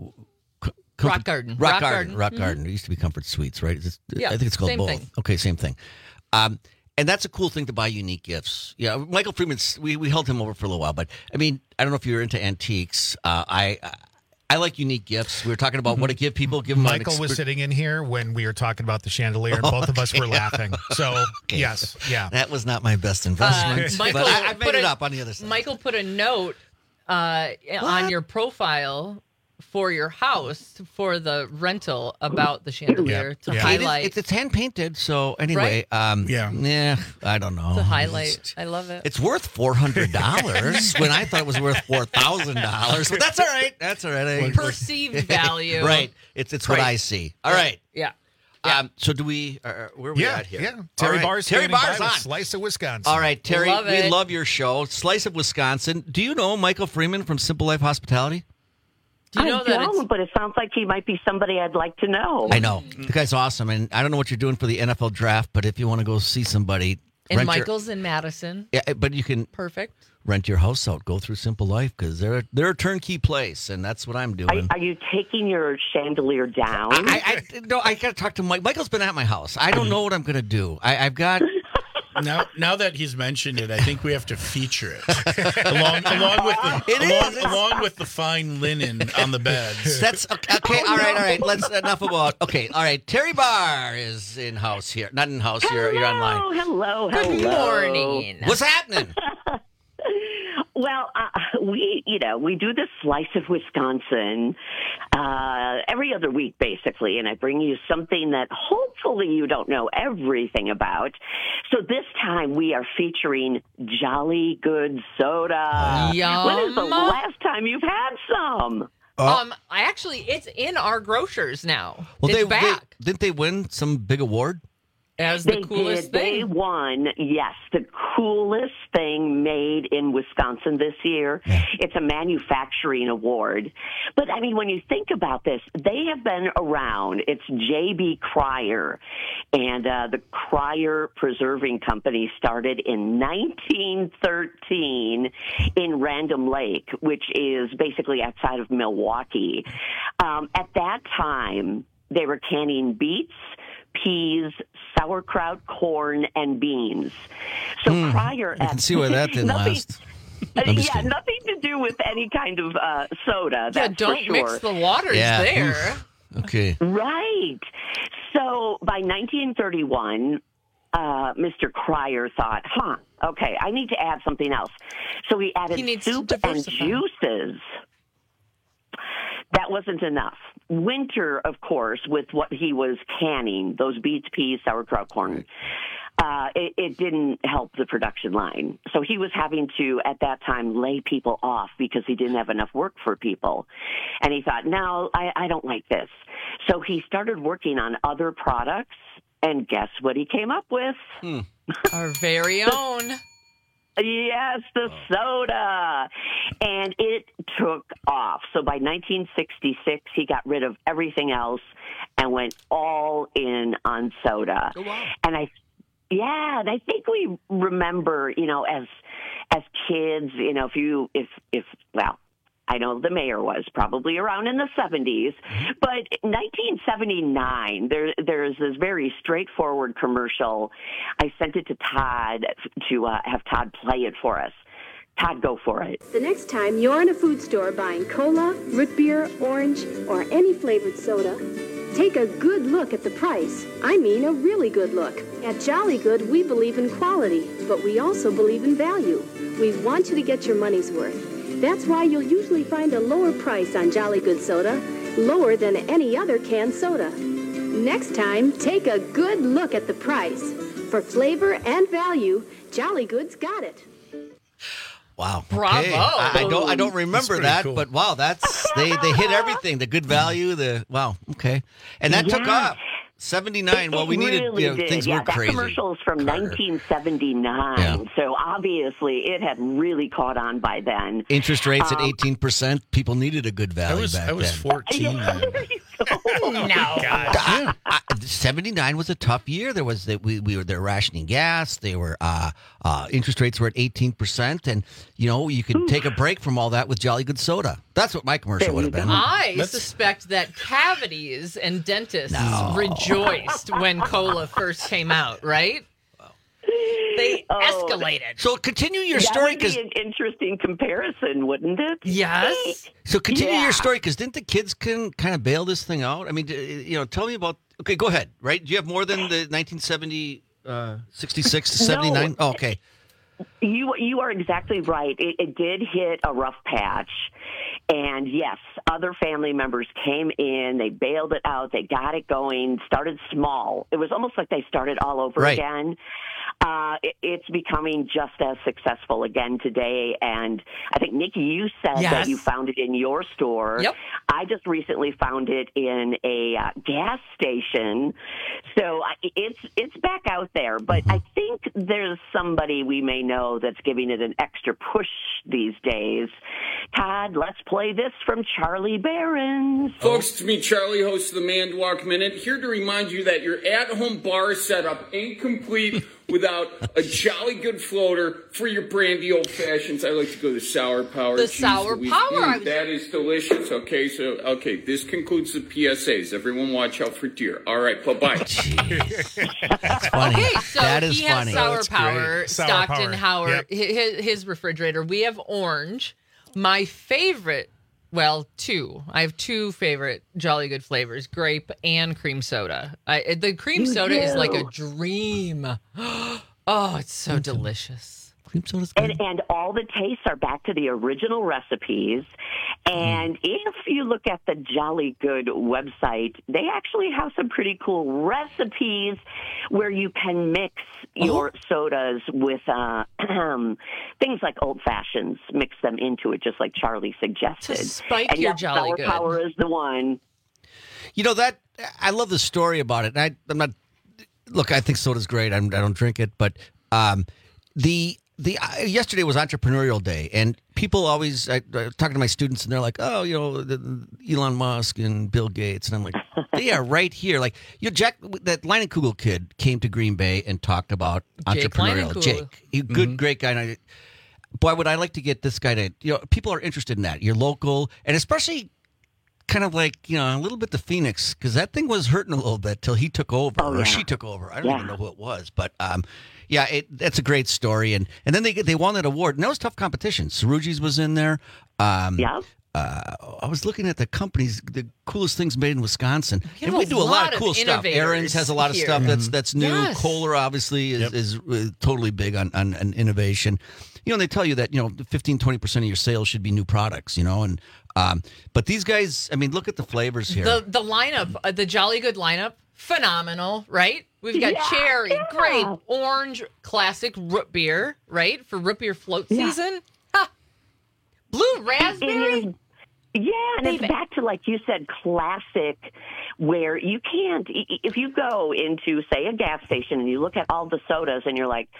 Comfort, Rock Garden. Rock, Rock Garden. Garden. Rock Mm-hmm. Garden. It used to be Comfort Suites, right? It's, Yeah, I think it's called same both. thing. Okay, same thing. Um, and that's a cool thing to buy unique gifts. Yeah, Michael Freeman's, we, we held him over for a little while, but I mean, I don't know if you're into antiques. Uh, I I like unique gifts. We were talking about what to give people. Give them an Michael was exper- sitting in here when we were talking about the chandelier, and both of us were laughing. So, Okay. yes, yeah. That was not my best investment, Uh, Michael but I, I put made it a- up on the other side. Michael put a note uh, on your profile for your house for the rental about the chandelier to Okay, it is- highlight. It's, it's hand painted, so anyway, um, yeah, yeah, I don't know. to highlight. I love it. It's worth four hundred dollars when I thought it was worth four thousand dollars. But that's all right. That's all right. I- Perceived value. Right. It's it's what Right. I see. All right. Yeah. Um, so do we? Uh, where are we Yeah, at here? yeah. All Terry right. Barr's Terry standing by Barr's with on. Slice of Wisconsin. All right, Terry. Love we it. love your show, Slice of Wisconsin. Do you know Michael Freeman from Simple Life Hospitality? Do you know I that don't, it's- but it sounds like he might be somebody I'd like to know. I know the guy's awesome, and I don't know what you're doing for the N F L draft, but if you want to go see somebody, And rent your- Michael's in Madison. yeah, but you can Perfect. rent your house out. Go through Simple Life because they're they're a turnkey place, and that's what I'm doing. Are, are you taking your chandelier down? I, I no, I got to talk to Mike. Michael's been at my house. I don't know what I'm going to do. I, I've got. Now, now that he's mentioned it, I think we have to feature it along, along with the It along, is. along with the fine linen on the beds. That's okay. okay all right, all right. Let's enough about. Okay, all right. Terry Barr is in house here, not in house. You're you're online. Hello, hello, Good hello. morning. What's happening? Well, uh, we, you know, we do this Slice of Wisconsin uh, every other week, basically, and I bring you something that hopefully you don't know everything about. So this time we are featuring Jolly Good Soda. Yum. When is the last time you've had some? Um, I actually, it's in our grocers now. Well, it's they, back they didn't they win some big award? as the They coolest did. They thing. won, yes, the coolest thing made in Wisconsin this year. It's a manufacturing award. But, I mean, when you think about this, they have been around. It's J B. Cryer. And uh, the Cryer Preserving Company started in nineteen thirteen in Random Lake, which is basically outside of Milwaukee. Um, at that time, they were canning beets, peas, sauerkraut, corn, and beans. So Hmm, Cryer, I can see why that didn't nothing, last. uh, I'm just yeah, kidding. nothing to do with any kind of uh, soda. Yeah, That's don't for sure. mix the waters Yeah. there. Oof. Okay. Right. So by nineteen thirty-one, uh, Mister Cryer thought, huh, okay, I need to add something else. So he added He needs to soup and diversify. juices. That wasn't enough. Winter, of course, with what he was canning, those beets, peas, sauerkraut, corn, uh, it, it didn't help the production line. So he was having to, at that time, lay people off because he didn't have enough work for people. And he thought, no, I, I don't like this. So he started working on other products, and guess what he came up with? Hmm. Our very own. Yes, the soda. And it took off. So by nineteen sixty-six, he got rid of everything else and went all in on soda. Oh, wow. And I, yeah, and I think we remember, you know, as as kids, you know, if you, if, if, well, I know the mayor was probably around in the seventies, but nineteen seventy-nine, there, there's this very straightforward commercial. I sent it to Todd to uh, have Todd play it for us. Todd, go for it. The next time you're in a food store buying cola, root beer, orange, or any flavored soda, take a good look at the price. I mean a really good look. At Jolly Good, we believe in quality, but we also believe in value. We want you to get your money's worth. That's why you'll usually find a lower price on Jolly Good soda, lower than any other canned soda. Next time, take a good look at the price. For flavor and value, Jolly Good's got it. Wow. Bravo. Okay. I, I don't I don't remember pretty that, cool. but wow, that's they they hit everything. The good value, the wow, okay. And that took Yeah. off. seventy-nine. It Well, we needed, really you know, did. things yeah, were that crazy. commercial is from Carter. nineteen seventy-nine, Yeah. so obviously it had really caught on by then. Interest rates at Um, eighteen percent. People needed a good I value was back I was then. fourteen then. No. I- I- seventy-nine was a tough year. There was that we, we were there rationing gas. They were uh, uh, interest rates were at eighteen percent, and you know you could take a break from all that with Jolly Good soda. That's what my commercial would have been. I Let's- suspect that cavities and dentists No. rejoiced when cola first came out, right? They Oh. escalated. So continue your That story would be because an interesting comparison, wouldn't it? Yes. so continue Yeah. your story because didn't the kids can kind of bail this thing out? I mean, d- you know, tell me about. Okay, go ahead. Right? Do you have more than the nineteen seventy, uh, sixty-six to seventy-nine? No. Oh, okay. You you are exactly right. It, it did hit a rough patch, and yes, other family members came in. They bailed it out. They got it going. Started small. It was almost like they started all over Right. again. Uh, it, it's becoming just as successful again today. And I think Nikki, you said Yes. that you found it in your store. Yep. I just recently found it in a uh, gas station. So I- it's it's back out there, but I think there's somebody we may know that's giving it an extra push these days. Todd, let's play this from Charlie Barron's. Folks, it's me, Charlie, host of the Mandwalk Minute, here to remind you that your at-home bar setup ain't complete without a Jolly Good floater for your brandy old fashions. I like to go the Sour Power. The Jeez Sour Louise. Power, Mm, I was- that is delicious. Okay, so, okay, this concludes the P S As. Everyone watch out for deer. All right, bye-bye. That's funny. Okay, so that is he funny. has Sour That's Power great. Sour stocked Power. in Howard, Yep. his, his refrigerator. We have orange. My favorite, well, two. I have two favorite Jolly Good flavors: grape and cream soda. I, the cream You soda is like do. a dream. Oh, it's so delicious. Cream soda's good. And, and all the tastes are back to the original recipes. And Mm. if you look at the Jolly Good website, they actually have some pretty cool recipes where you can mix your sodas with uh, things like old fashions, mix them into it, just like Charlie suggested. To spike and your yes, Jolly Sour Good. Power is the one. You know that I love the story about it. And I, I'm not. Look, I think soda's great. I'm, I don't drink it, but um, the the uh, yesterday was Entrepreneurial Day, and people always I, I talking to my students, and they're like, "Oh, you know, the, the Elon Musk and Bill Gates," and I'm like, "They are right here." Like, you know, Jack, that Leinenkugel kid came to Green Bay and talked about Jake entrepreneurial. Leinenkugel. Jake, he, good, great guy. And I, boy, would I like to get this guy to. You know, people are interested in that. You're local, and especially. Kind of like, you know, a little bit the Phoenix, because that thing was hurting a little bit till he took over, Oh, or yeah. she took over. I don't Yeah. even know who it was, but um, yeah, it, that's a great story. And and then they they won that award, and that was tough competition. Saruji's was in there. Um, Yeah. Uh, I was looking at the companies, the coolest things made in Wisconsin, We and have we a do a lot lot of of cool stuff. innovators Aaron's has a lot of here. stuff that's that's new. Yes. Kohler obviously is Yep. is uh, totally big on, on on innovation. You know, they tell you that you know fifteen, twenty percent of your sales should be new products. You know, and um, but these guys, I mean, look at the flavors here. The the lineup, uh, the Jolly Good lineup, phenomenal, right? We've got Yeah, cherry, yeah. grape, orange, classic root beer, right? For root beer float Yeah. season. Ha! Blue It raspberry. is- Yeah, and Baby. it's back to, like you said, classic, where you can't, i- i- if you go into, say, a gas station and you look at all the sodas and you're like,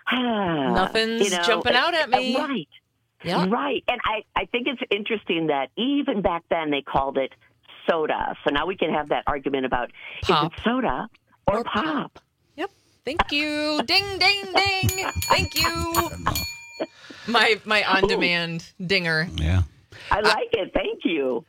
ah, Nothing's you know, jumping out at me. uh, Right. Yeah. Right. And I, I think it's interesting that even back then they called it soda. So now we can have that argument about Pop. is it soda or, Or pop? pop. Yep. Thank you. Ding, ding, ding. Thank you. My my on demand dinger. yeah. I like it. Thank you.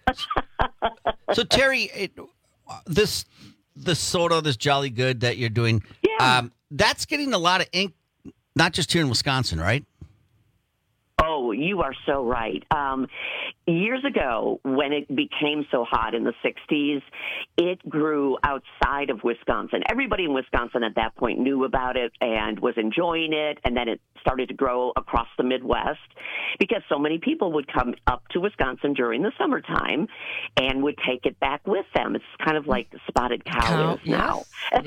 So Terry, it, this the soda, this Jolly Good that you're doing, Yeah. um, that's getting a lot of ink, not just here in Wisconsin, right? Oh, no, you are so right. Um, years ago, when it became so hot in the sixties, it grew outside of Wisconsin. Everybody in Wisconsin at that point knew about it and was enjoying it, and then it started to grow across the Midwest because so many people would come up to Wisconsin during the summertime and would take it back with them. It's kind of like spotted cow, cow is now. Yes.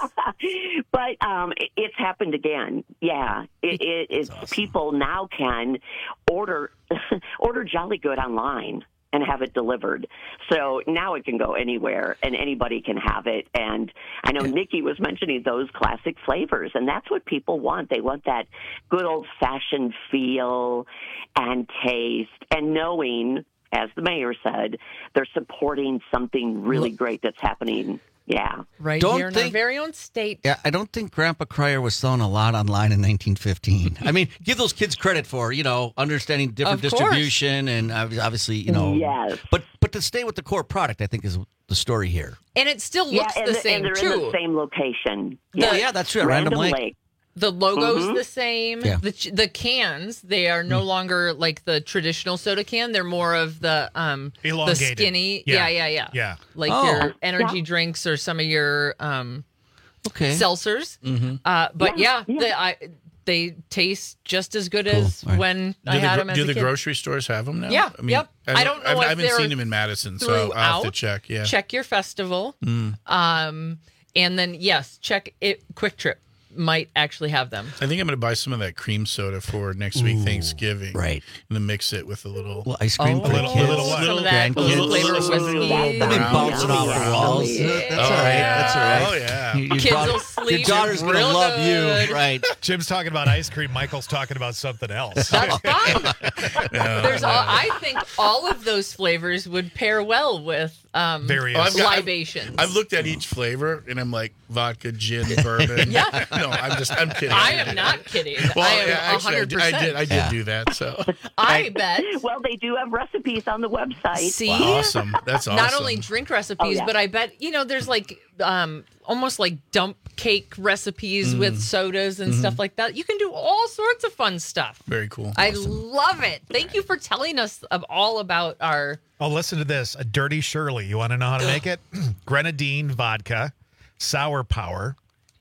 Yes. But um, it, it's happened again. Yeah, it, it, it's awesome. People now can order order Jolly Good online and have it delivered. So now it can go anywhere and anybody can have it. And I know Nikki was mentioning those classic flavors, and that's what people want. They want that good old-fashioned feel and taste, and knowing, as the mayor said, they're supporting something really great that's happening. Yeah. Right Don't here in think- our very own state. Yeah, I don't think Grandpa Cryer was selling a lot online in nineteen fifteen. I mean, give those kids credit for, you know, understanding different Of course. distribution and ob- obviously, you know. Yes. But but to stay with the core product, I think, is the story here. And it still Yeah, looks and, the the- same, and they're too. in the same location. Yeah, yeah, that's true. Random Lake. The logo's Mhm. the same. Yeah. The ch- the cans, they are no longer like the traditional soda can. They're more of the um the Elongated. skinny. Yeah. Yeah, yeah, yeah. Yeah. Like Oh. your energy Yeah. drinks or some of your um Okay. seltzers. Mm-hmm. Uh, but yeah, Yeah, yeah. They, I, they taste just as good Cool. as All right. when Do I the, had gro- them as do a the kid. grocery stores have them now? Yeah, I mean, yep. I don't know I've, if I haven't they're seen them in Madison, so I'll have to throughout. check. Yeah. Check your festival. Mm. Um, and then yes, check it. Quick Trip might actually have them. I think I'm going to buy some of that cream soda for next week, Ooh, Thanksgiving. right. And then mix it with a little. Little ice cream Oh, for a little- kids. a little what? Some of that Grandkids. little flavor Little- whiskey. little They've been brown bouncing off the brown. walls. Yeah. That's all right. That's all right. Oh, yeah. You- Your, Kids daughter- will sleep your daughter's going to real love good. you. Right. Jim's talking about ice cream. Michael's talking about something else. That's fine. No, There's no. all, I think all of those flavors would pair well with um, Various. Oh, I've got- I've- libations. I've looked at each flavor and I'm like vodka, gin, bourbon. Yeah. No, I'm just, I'm kidding. I am not kidding. Well, I am yeah, actually, I one hundred did, percent. I did, I did Yeah. do that. So I bet. Well, they do have recipes on the website. See? awesome. That's awesome. Not only drink recipes, Oh, yeah. but I bet, you know, there's like um, almost like dump cake recipes Mm. with sodas and Mm-hmm. stuff like that. You can do all sorts of fun stuff. Very cool. I love it. Thank you for telling us of all about our. Oh, listen to this. A Dirty Shirley. You want to know how to make it? Grenadine vodka, sour power,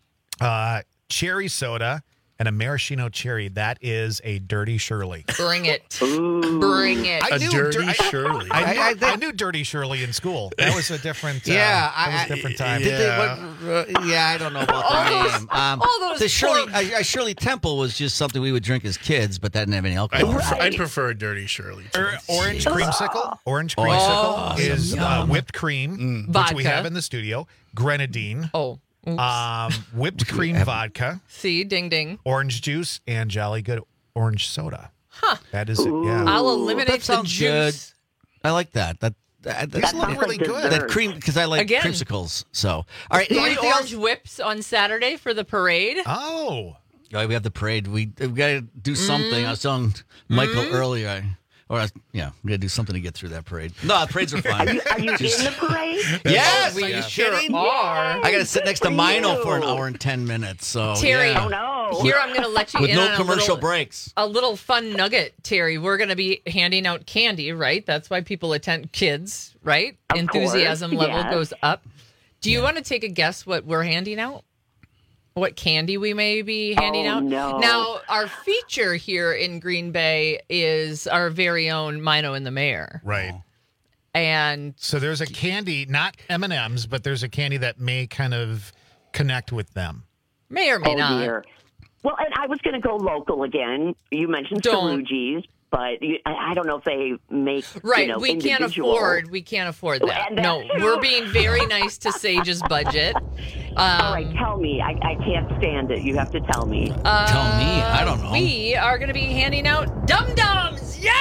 uh, cherry soda, and a maraschino cherry. That is a Dirty Shirley. Bring it. Bring it. A Dirty I, Shirley. I, knew, I- I, I- knew Dirty Shirley in school. That was a different. Uh, Yeah, that was I- a different time. Did they, Yeah. what, uh, yeah, I don't know about All the those- name. Um, all those the Shirley, poor- I, I Shirley Temple was just something we would drink as kids, but that didn't have any I alcohol. prefer, I prefer a Dirty Shirley. too. Or- orange creamsicle. Orange Oh, creamsicle yeah. is uh, Yum. whipped cream, which Vodka. we have in the studio. Grenadine, Oh. Oops. um, whipped cream vodka, See, ding ding. orange juice, and Jolly Good orange soda. Huh. That is it. Yeah. I'll eliminate that the sounds juice. good. I like that. That that, These that, look sounds really like good. dessert. that cream because I like Again. creamsicles. So all right, Any anything orange else? whips on Saturday for the parade? Oh, Oh, we have the parade. We we got to do something. I was telling Michael earlier. I, or I, yeah, we got to do something to get through that parade. No, the parades are fun. Are you, are you Just- in the parade? Yes, we are you sure kidding? are. I got to sit next to For Mino you. for an hour and ten minutes. So Terry, yeah. Oh, no. Here I'm going to let you with in no on commercial a little, breaks. a little fun nugget, Terry. We're going to be handing out candy, right? That's why people attend. Kids, right? Of Enthusiasm course, level yes. goes up. Do you want to take a guess what we're handing out? What candy we may be handing Oh, out? no. Now, our feature here in Green Bay is our very own Mino and the Mayor. right. And So there's a candy, not M and M's, but there's a candy that may kind of connect with them. may or may Oh, not. dear. Well, and I was going to go local again. You mentioned Don't. Saruji's, but you, I I don't know if they make Right, You know, we can't individual- afford. We can't afford that. And that No, too. we're being very nice to Sage's budget. Um, All right, tell me. I, I can't stand it. You have to tell me. uh, Tell me, I don't know. We are going to be handing out Dum Dums. Yay!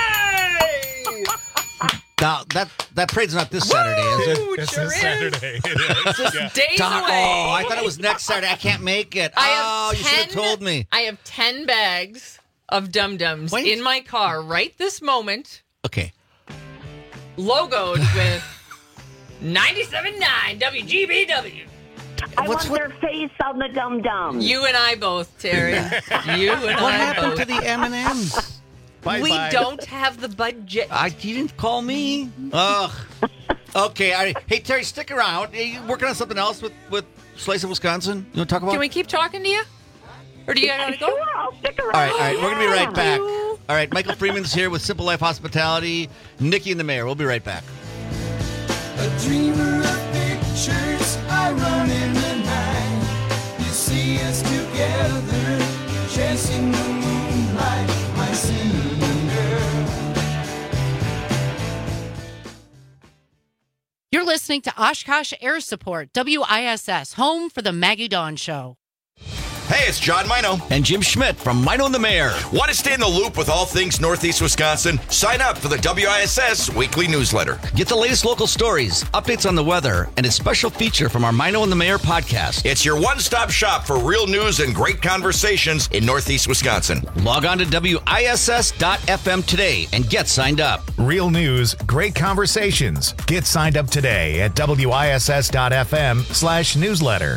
Now that that parade's not this Saturday, is it? Woo, It's sure this is. Saturday. It is. Just Yeah. days Darn- away. oh, I thought it was next Saturday. I can't make it. I have oh, you should have ten told me. I have ten bags of Dum Dums Wait. in my car right this moment, Okay. logoed with ninety-seven point nine W G B W. I What's- want their face on the dum dum. You and I both, Terry. You and What I happened both. to the M and M's? Bye, we bye. don't have the budget. I you didn't call me. Ugh. Okay. I, hey Terry, stick around. Are you working on something else with with Slice of Wisconsin? You want to talk about? Can we keep talking to you? Or do you gotta go? Sure, I'll stick around. All right, all right. We're gonna be right back. All right, Michael Freeman's here with Simple Life Hospitality. Nikki and the Mayor. We'll be right back. A dreamer of pictures, I run in the night. You see us together, chasing the moonlight, my cinnamon girl. You're listening to Oshkosh Air Support, W I S S, home for the Maggie Dawn Show. Hey, it's John Mino. And Jim Schmidt from Mino and the Mayor. Want to stay in the loop with all things Northeast Wisconsin? Sign up for the W I S S weekly newsletter. Get the latest local stories, updates on the weather, and a special feature from our Mino and the Mayor podcast. It's your one-stop shop for real news and great conversations in Northeast Wisconsin. Log on to W I S S dot F M today and get signed up. Real news, great conversations. Get signed up today at W I S S dot F M slash newsletter.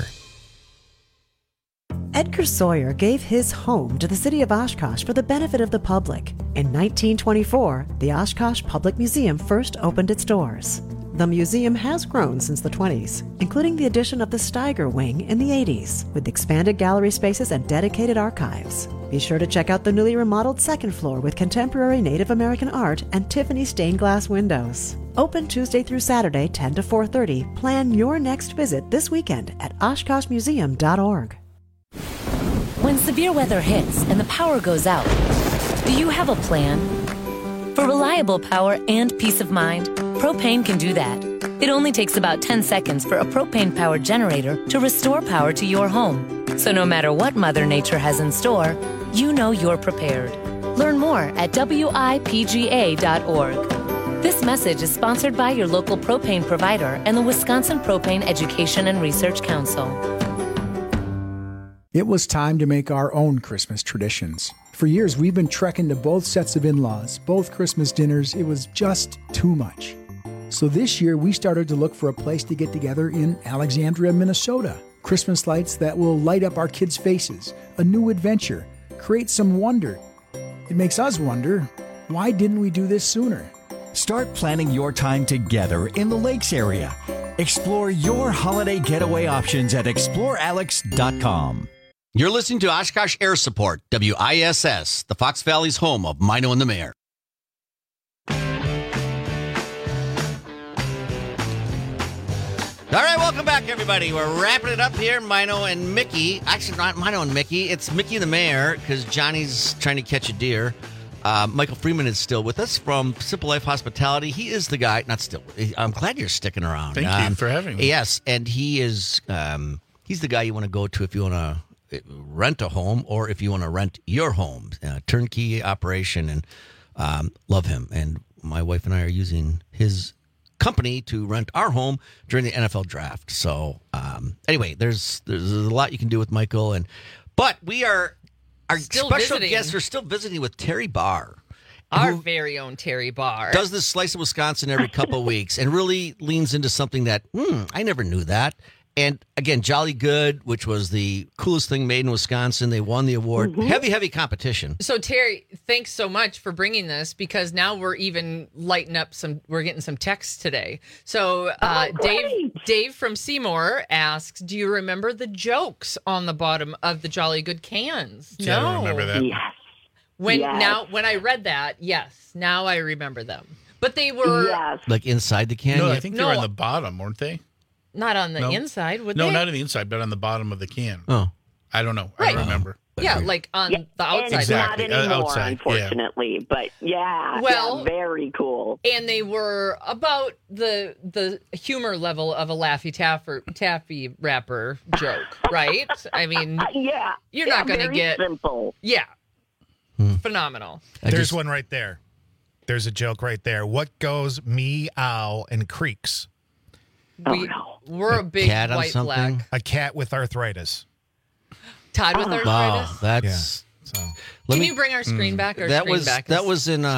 Edgar Sawyer gave his home to the city of Oshkosh for the benefit of the public. In nineteen twenty-four, the Oshkosh Public Museum first opened its doors. The museum has grown since the twenties, including the addition of the Steiger Wing in the eighties, with expanded gallery spaces and dedicated archives. Be sure to check out the newly remodeled second floor with contemporary Native American art and Tiffany stained glass windows. Open Tuesday through Saturday, ten to four thirty. Plan your next visit this weekend at oshkosh museum dot org. When severe weather hits and the power goes out, do you have a plan? For reliable power and peace of mind, Propane can do that. It only takes about ten seconds for a propane-powered generator to restore power to your home. So no matter what Mother Nature has in store, you know you're prepared. Learn more at W I P G A dot org. This message is sponsored by your local propane provider and the Wisconsin Propane Education and Research Council. It was time to make our own Christmas traditions. For years, we've been trekking to both sets of in-laws, both Christmas dinners. It was just too much. So this year, we started to look for a place to get together in Alexandria, Minnesota. Christmas lights that will light up our kids' faces, a new adventure, create some wonder. It makes us wonder, why didn't we do this sooner? Start planning your time together in the Lakes area. Explore your holiday getaway options at explore alex dot com. You're listening to Oshkosh Air Support, W I S S, the Fox Valley's home of Mino and the Mayor. All right, welcome back, everybody. We're wrapping it up here. Mino and Mickey. Actually, not Mino and Mickey. It's Mickey and the Mayor because Johnny's trying to catch a deer. Uh, Michael Freeman is still with us from Simple Life Hospitality. He is the guy. Not still. I'm glad you're sticking around. Thank um, you for having me. Yes, and he is. Um, he's the guy you want to go to if you want to rent a home or if you want to rent your home. Uh, turnkey operation, and um, love him. And my wife and I are using his company to rent our home during the N F L draft. So um, anyway, there's there's a lot you can do with Michael, and but we are our Still special visiting. guests are still visiting with Terry Barr. Our very own Terry Barr. Does this Slice of Wisconsin every couple of weeks and really leans into something that, hmm, I never knew that. And again, Jolly Good, which was the coolest thing made in Wisconsin. They won the award. Mm-hmm. Heavy, heavy competition. So, Terry, thanks so much for bringing this because now we're even lighting up some, we're getting some texts today. So, uh, oh, Dave Dave from Seymour asks, do you remember the jokes on the bottom of the Jolly Good cans? Yeah, no. I don't remember that. Yes. When Yes. now when I read that, yes, now I remember them. But they were Yes. Like inside the can? No, Yeah. I think they No. were on the bottom, weren't they? not on the No. inside, would no, they? not on the inside, but on the bottom of the can. Oh. I don't know. Right. I don't remember. Yeah, like on Yeah, the outside. and Exactly. not anymore, Uh, outside, unfortunately. But yeah, Well- yeah, very cool. And they were about the the humor level of a Laffy Taffy, taffy wrapper joke, right? I mean, yeah, you're yeah, not going to very get simple. Yeah, Hmm. phenomenal. I There's just- one right there. There's a joke right there. What goes meow and creaks? We, We're a big cat on white something? black. A cat with arthritis. Todd with arthritis. Wow, that's. So Let Can me- you bring our screen back? Our that screen was back that is- was in um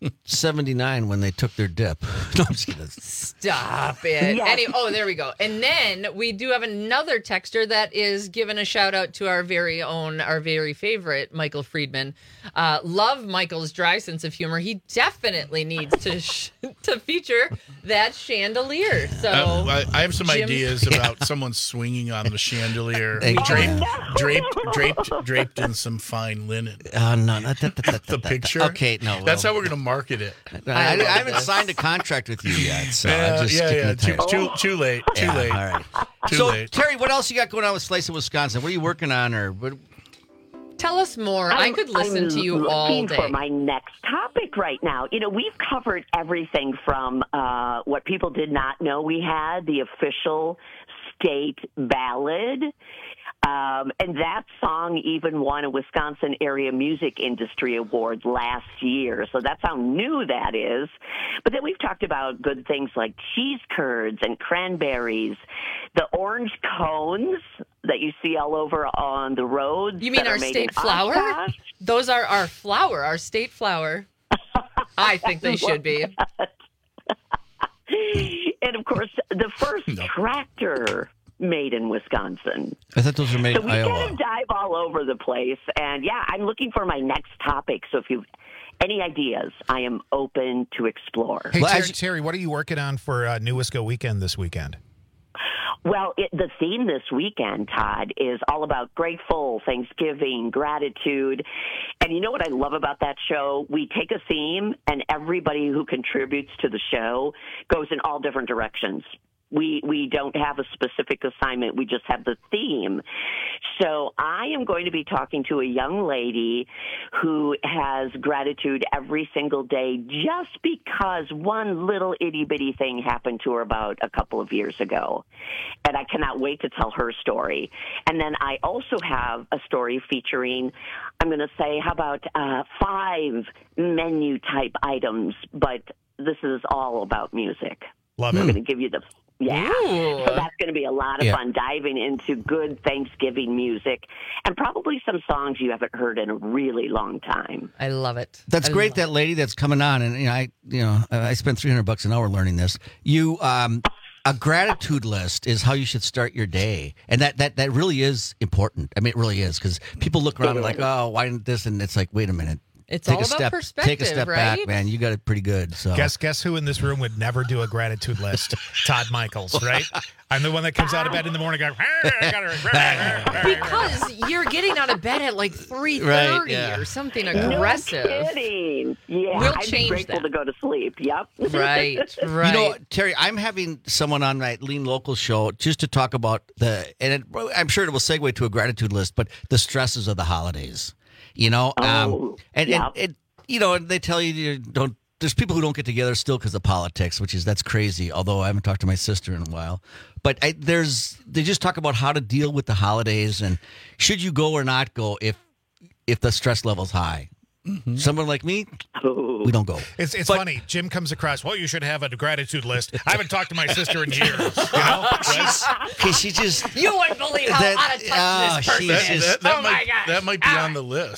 seventy-nine when they took their dip. No, I'm just kidding. Stop it. Yes. Any, oh, there we go. And then we do have another texter that is giving a shout out to our very own, our very favorite Michael Friedman. Uh, love Michael's dry sense of humor. He definitely needs to sh- to feature that chandelier. So Uh, I, I have some Jim- ideas about someone swinging on the chandelier, Thank you. draped, draped, draped, draped in some fine linen. Oh, no. Not that, that, that, The that, that. picture. Okay, no. That's well, how we're going to market it. I, I, I haven't signed a contract with you yet, so Yeah, I'm just yeah, sticking yeah. it Too, tight. too, too late. Too Yeah, late. all right. Too so, late. Terry, what else you got going on with Slice of Wisconsin? What are you working on? Or what? Tell us more. I I'm- could listen I'm to you all looking day. for my next topic right now. You know, we've covered everything from uh, what people did not know we had, the official state ballad. Um, and that song even won a Wisconsin Area Music Industry Award last year. So that's how new that is. But then we've talked about good things like cheese curds and cranberries, the orange cones that you see all over on the roads. You mean that are our made state in flower? Oshkosh. Those are our flower, our state flower. I think they should be. And of course, the first tractor made in Wisconsin. I thought those were made So in we Iowa. kind of dive all over the place. And yeah, I'm looking for my next topic. So if you any ideas, I am open to explore. Hey, Terry, Terry, what are you working on for uh, New Wisco Weekend this weekend? Well, it, the theme this weekend, Todd, is all about grateful, Thanksgiving, gratitude. And you know what I love about that show? We take a theme, and everybody who contributes to the show goes in all different directions. We we don't have a specific assignment. We just have the theme. So I am going to be talking to a young lady who has gratitude every single day just because one little itty-bitty thing happened to her about a couple of years ago. And I cannot wait to tell her story. And then I also have a story featuring, I'm going to say, how about uh, five menu-type items, but this is all about music. Love I'm it. going to give you the Yeah. Ooh. So that's going to be a lot of Yeah. fun diving into good Thanksgiving music and probably some songs you haven't heard in a really long time. I love it. That's I great. love That lady that's coming on, and you know, I, you know, I spent three hundred bucks an hour learning this. You, um, a gratitude list is how you should start your day, and that that that really is important. I mean, it really is because people look around and like, oh, why didn't this? And it's like, wait a minute. It's take all a about step, perspective, Take a step right? back, man. You got it pretty good. So Guess guess who in this room would never do a gratitude list? Todd Michaels, right? I'm the one that comes out of bed in the morning going, I gotta- Because you're getting out of bed at like three thirty Right, yeah. or something No aggressive. kidding. Yeah, We'll I'm change grateful that. to go to sleep. Yep. Right, right. You know, Terry, I'm having someone on my Lean Local show just to talk about the, and it, I'm sure it will segue to a gratitude list, but the stresses of the holidays. You know, um, Oh, and, yeah. and it, you know, they tell you you don't. There's people who don't get together still because of politics, which is that's crazy. Although I haven't talked to my sister in a while, but I, there's they just talk about how to deal with the holidays and should you go or not go if if the stress level's high. Mm-hmm. Someone like me, we don't go. It's it's But- funny. Jim comes across, well, you should have a gratitude list. I haven't talked to my sister in years. You know? She's, cause she just You wouldn't believe how That- out of touch oh, this person she's That, is. that, that oh might, my gosh. that might be on the list.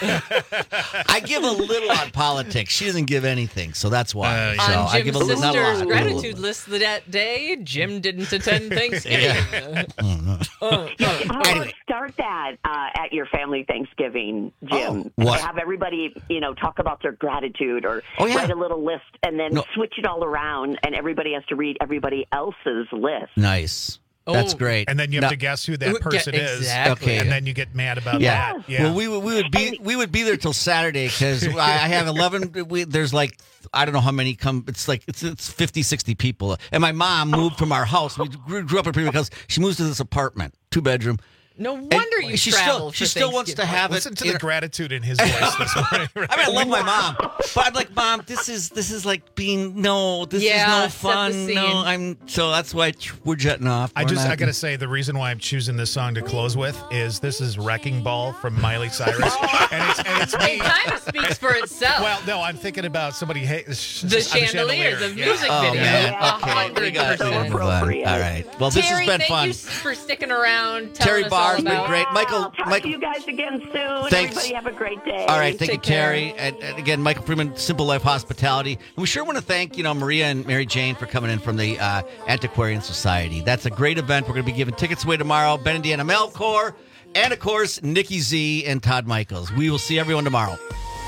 I give a little on politics. She doesn't give anything, so that's why. Uh, yeah. so On I give Jim's a little, not a sister's lot. gratitude list that day, Jim didn't attend Thanksgiving. Oh, Oh, oh. How Anyway. about start that uh, at your family Thanksgiving, Jim? Oh, what? Have everybody, you know, talk about their gratitude or Oh, yeah. write a little list and then No. switch it all around, and everybody has to read everybody else's list. Nice. That's Oh. great. And then you have Now- to guess who Who- that person yeah, is. exactly. Okay. And then you get mad about Yeah. that. Yeah. Well, we would we would be we would be there till Saturday because I I have eleven. We, there's like I don't know how many come. It's like it's it's fifty, sixty people. And my mom moved from our house. We grew, grew up in a pretty big house. She moves to this apartment, two bedroom. No wonder you she travel still for she still wants to Thanksgiving. have Listen it. to in the her- gratitude in his voice this morning. Right? I mean, I love my mom, but I'm like, Mom, this is this is like being no, this Yeah, is set no the fun. scene. No, I'm so that's why we're jetting off. I We're just not- I gotta say the reason why I'm choosing this song to close with is this is Wrecking Ball from Miley Cyrus, and it's and it's me. It kind of speaks for itself. Well, no, I'm thinking about somebody. Hey, the chandelier, the Yeah. music Oh video. man, Yeah, okay, we got so to move on. appropriate. All right. Well, this Terry, has been thank fun. you for sticking around. telling Terry us all Mara's been about. great. Michael, I'll talk Michael. to you guys again soon. Thanks. Everybody have a great day. All right, thank Take you, care. Terry. And, and again, Michael Freeman, Simple Life Hospitality. And we sure want to thank, you know, Maria and Mary Jane for coming in from the uh, Antiquarian Society. That's a great event. We're going to be giving tickets away tomorrow. Ben and Deanna Melchor, and of course, Nikki Z and Todd Michaels. We will see everyone tomorrow.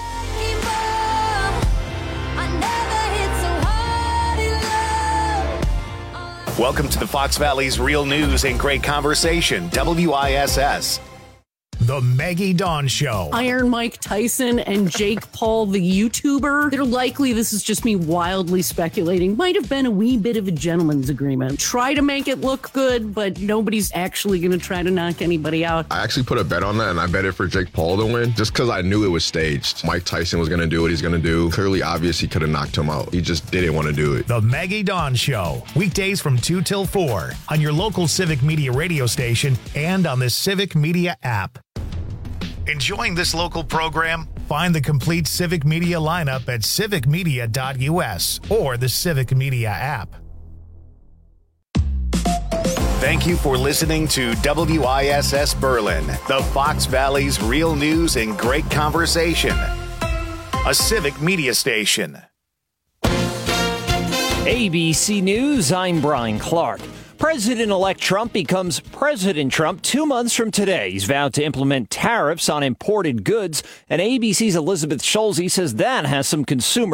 Welcome to the Fox Valley's Real News and Great Conversation, W I S S. The Maggie Dawn Show. Iron Mike Tyson and Jake Paul, the YouTuber. They're likely, this is just me wildly speculating, might have been a wee bit of a gentleman's agreement. Try to make it look good, but nobody's actually going to try to knock anybody out. I actually put a bet on that, and I bet it for Jake Paul to win, just because I knew it was staged. Mike Tyson was going to do what he's going to do. Clearly obvious he could have knocked him out. He just didn't want to do it. The Maggie Dawn Show. Weekdays from two till four on your local Civic Media radio station and on the Civic Media app. Enjoying this local program? Find the complete Civic Media lineup at civic media dot u s or the Civic Media app. Thank you for listening to W I S S Berlin, the Fox Valley's Real News and Great Conversation, a Civic Media station. A B C News, I'm Brian Clark. President-elect Trump becomes President Trump two months from today. He's vowed to implement tariffs on imported goods, and A B C's Elizabeth Schulze says that has some consumers